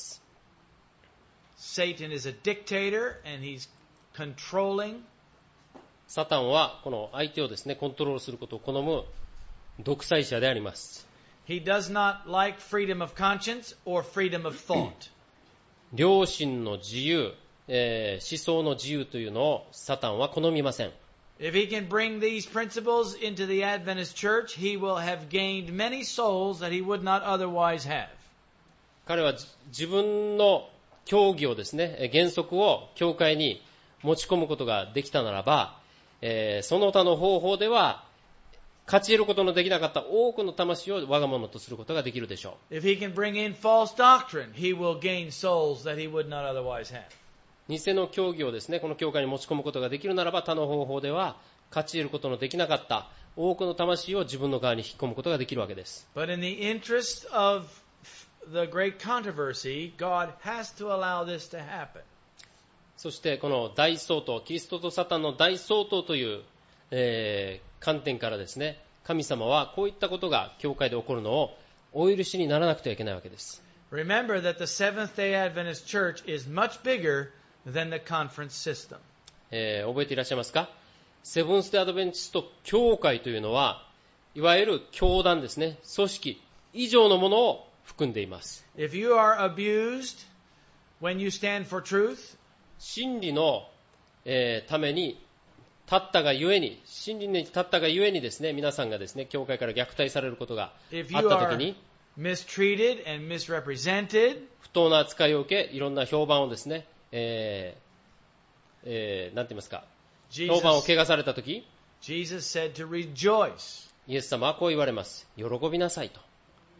Satan is a dictator and he's controlling. サタンはこの相手をですね、コントロールすることを好む独裁者であります。 He does not like freedom of conscience or freedom of thought. 良心の自由、えー思想の自由というのをサタンは好みません。 If he can bring these principles into the Adventist church, he will have gained many souls that he would not otherwise have. 彼は自分の教義をですね、原則を教会に持ち込むことができたならば、えーその他の方法では勝ち得ることのできなかった多くの魂を我が物とすることができるでしょう。 If he can bring in false doctrine, he will gain souls that he would not otherwise have. 偽の教義をですね、この教会に持ち込むことができるならば、他の方法では勝ち得ることのできなかった多くの魂を自分の側に引き込むことができるわけです。 But in the interest of the great controversy, God has to allow this to happen. そしてこの大争闘、キリストとサタンの大争闘という、えー観点からですね、神様はこういったことが教会で起こるのをお許しにならなくてはいけないわけです。 Remember that the Seventh-day Adventist Church is much bigger than the conference system. えー覚えていらっしゃいますか？セブンス・デ・アドベンチスト教会というのはいわゆる教団ですね、組織以上のものを含んでいます。 If you are abused when you stand for truth, 真理の、えーために立ったがゆえに、真理に立ったがゆえにですね、皆さんがですね、教会から虐待されることが if あっ you た are ときに、 mistreated and misrepresented, 不当な扱いを受け、いろんな評判をですね、えーえーなんて言いますか、評判を Jesus, 汚されたとき、 Jesus said to rejoice イエス様はこう言われます。喜びなさいと。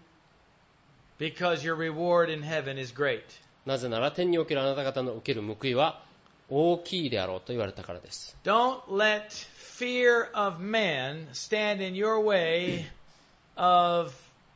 because your reward in heaven is great. なぜなら天におけるあなた方の受ける報いは大きいであろうと言われたからです。 Don't let fear of man stand in your way of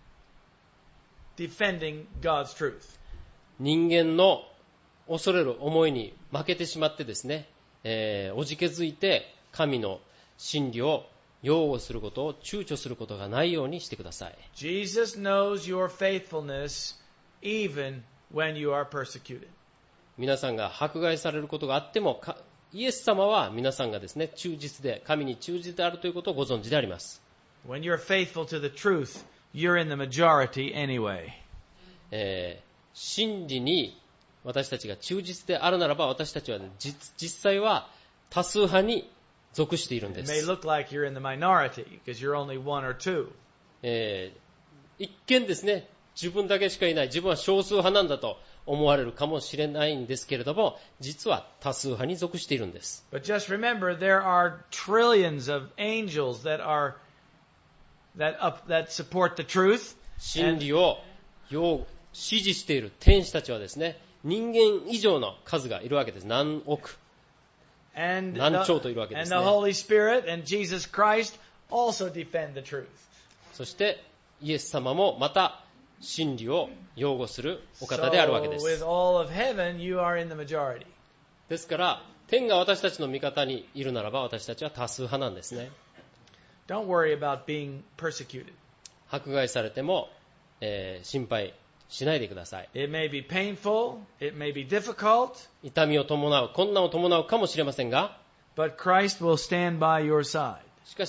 defending God's truth. 人間の恐れる思いに負けてしまってですね、えーおじけづいて神の真理を擁護することを躊躇することがないようにしてください。 Jesus knows your faithfulness even when you are persecuted. 皆さんが迫害されることがあっても、イエス様は皆さんがですね、忠実で、神に忠実であるということをご存知であります。 When you're faithful to the truth, you're in the majority anyway. えー真理に私たちが忠実であるならば、私たちは、ね、実, 実際は多数派に属しているんで It may す。 look like you're in the minority because you're only one or two. えー一見ですね、自分だけしかいない、自分は少数派なんだと思われるかもしれないんですけれども、実は多数派に属しているんです。 But just remember, there are trillions of angels that are that up that support the truth. 真理を擁支持している天使たちはですね、人間以上の数がいるわけです。何億、 And 何兆と the, いるわけで and す the ね。 Holy Spirit and Jesus Christ also defend the truth. そしてイエス様もまた真理を擁護するお方であるわけで So with す。 all of heaven, you are in the majority. ですから天が私たちの味方にいるならば、私たちは多数派なんですね。 Don't worry about being persecuted. 迫害されても、えー心配しないでください。 It may be painful, it may be difficult, 痛みを伴う、困難を伴うかもしれませんが、 but Christ will stand by your side. しかし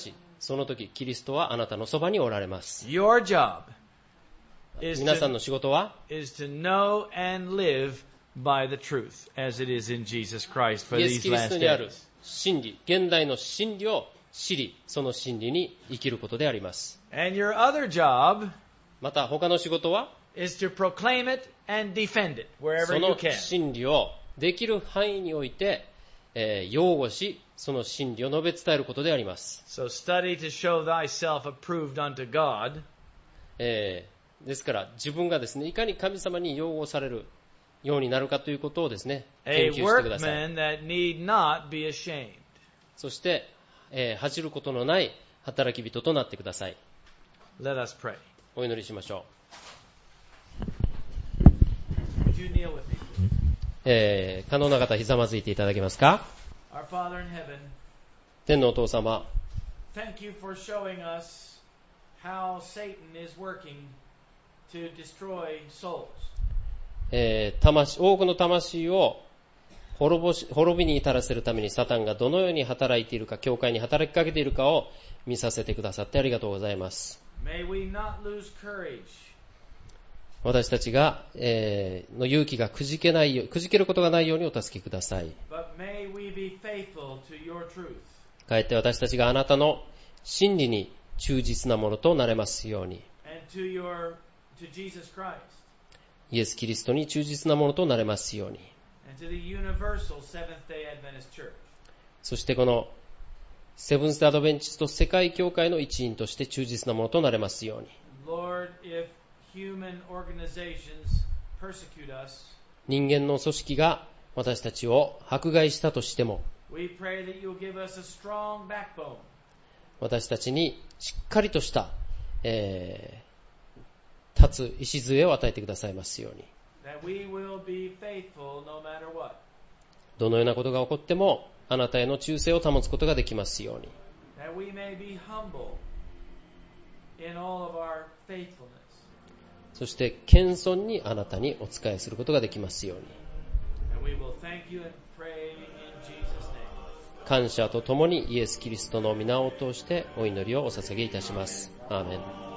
その時キリストはあなたのそばにおられます。 Your job is 皆さん to, の仕事は is to know and live by the truth as it is in Jesus Christ for イエス・ these キリス last トにある days. 真理、現代の真理を知り、その真理に生きることであります。 And your other job また他の仕事は is to proclaim it and defend it そ wherever you の can. 真理をできる範囲において、えー擁護し、その真理を述べ伝えることであります。 So study to show thyself approved unto God. えーですから自分がですね、いかに神様に擁護されるようになるかということをですね、研 A 究してください。 workman that need not be ashamed. そして、えー恥じることのない働き人となってください。 Let us pray. お祈りしましょ Would you kneel with me, please? う。えー可能な方、ひざまずいていただけますか。 Our Father in heaven, 天のお父様、 thank you for showing us how Satan is working to destroy souls. えー魂多くの魂を滅ぼし滅びに至らせるためにサタンがどのように働いているか、教会に働きかけているかを見させてくださってありがとうございます。 May we not lose courage 私たちが、えーの勇気がくじけないようくじけることがないようにお助けください。 But may we be faithful to your truth. かえって私たちがあなたの真理に忠実なものとなれますように、 And to your to Jesus Christ. イエス・キリストに忠実なものとなれますように、 And to the universal Seventh-day Adventist Church. そしてこのセブンス・デー・アドベンチスト世界教会の一員として忠実なものとなれますように。 Lord, if human organizations persecute us, 人間の組織が私たちを迫害したとしても、 we pray that you'll give us a strong backbone. 私たちにしっかりとした、えー立つ礎を与えてくださいますように。 That we will be faithful no matter what. どのようなことが起こってもあなたへの忠誠を保つことができますように。 That we may be humble in all of our faithfulness. そして謙遜にあなたにお仕えすることができますように。 And we will thank you and pray in Jesus' name. 感謝とともにイエス・キリストの御名を通してお祈りをお捧げいたします。アーメン。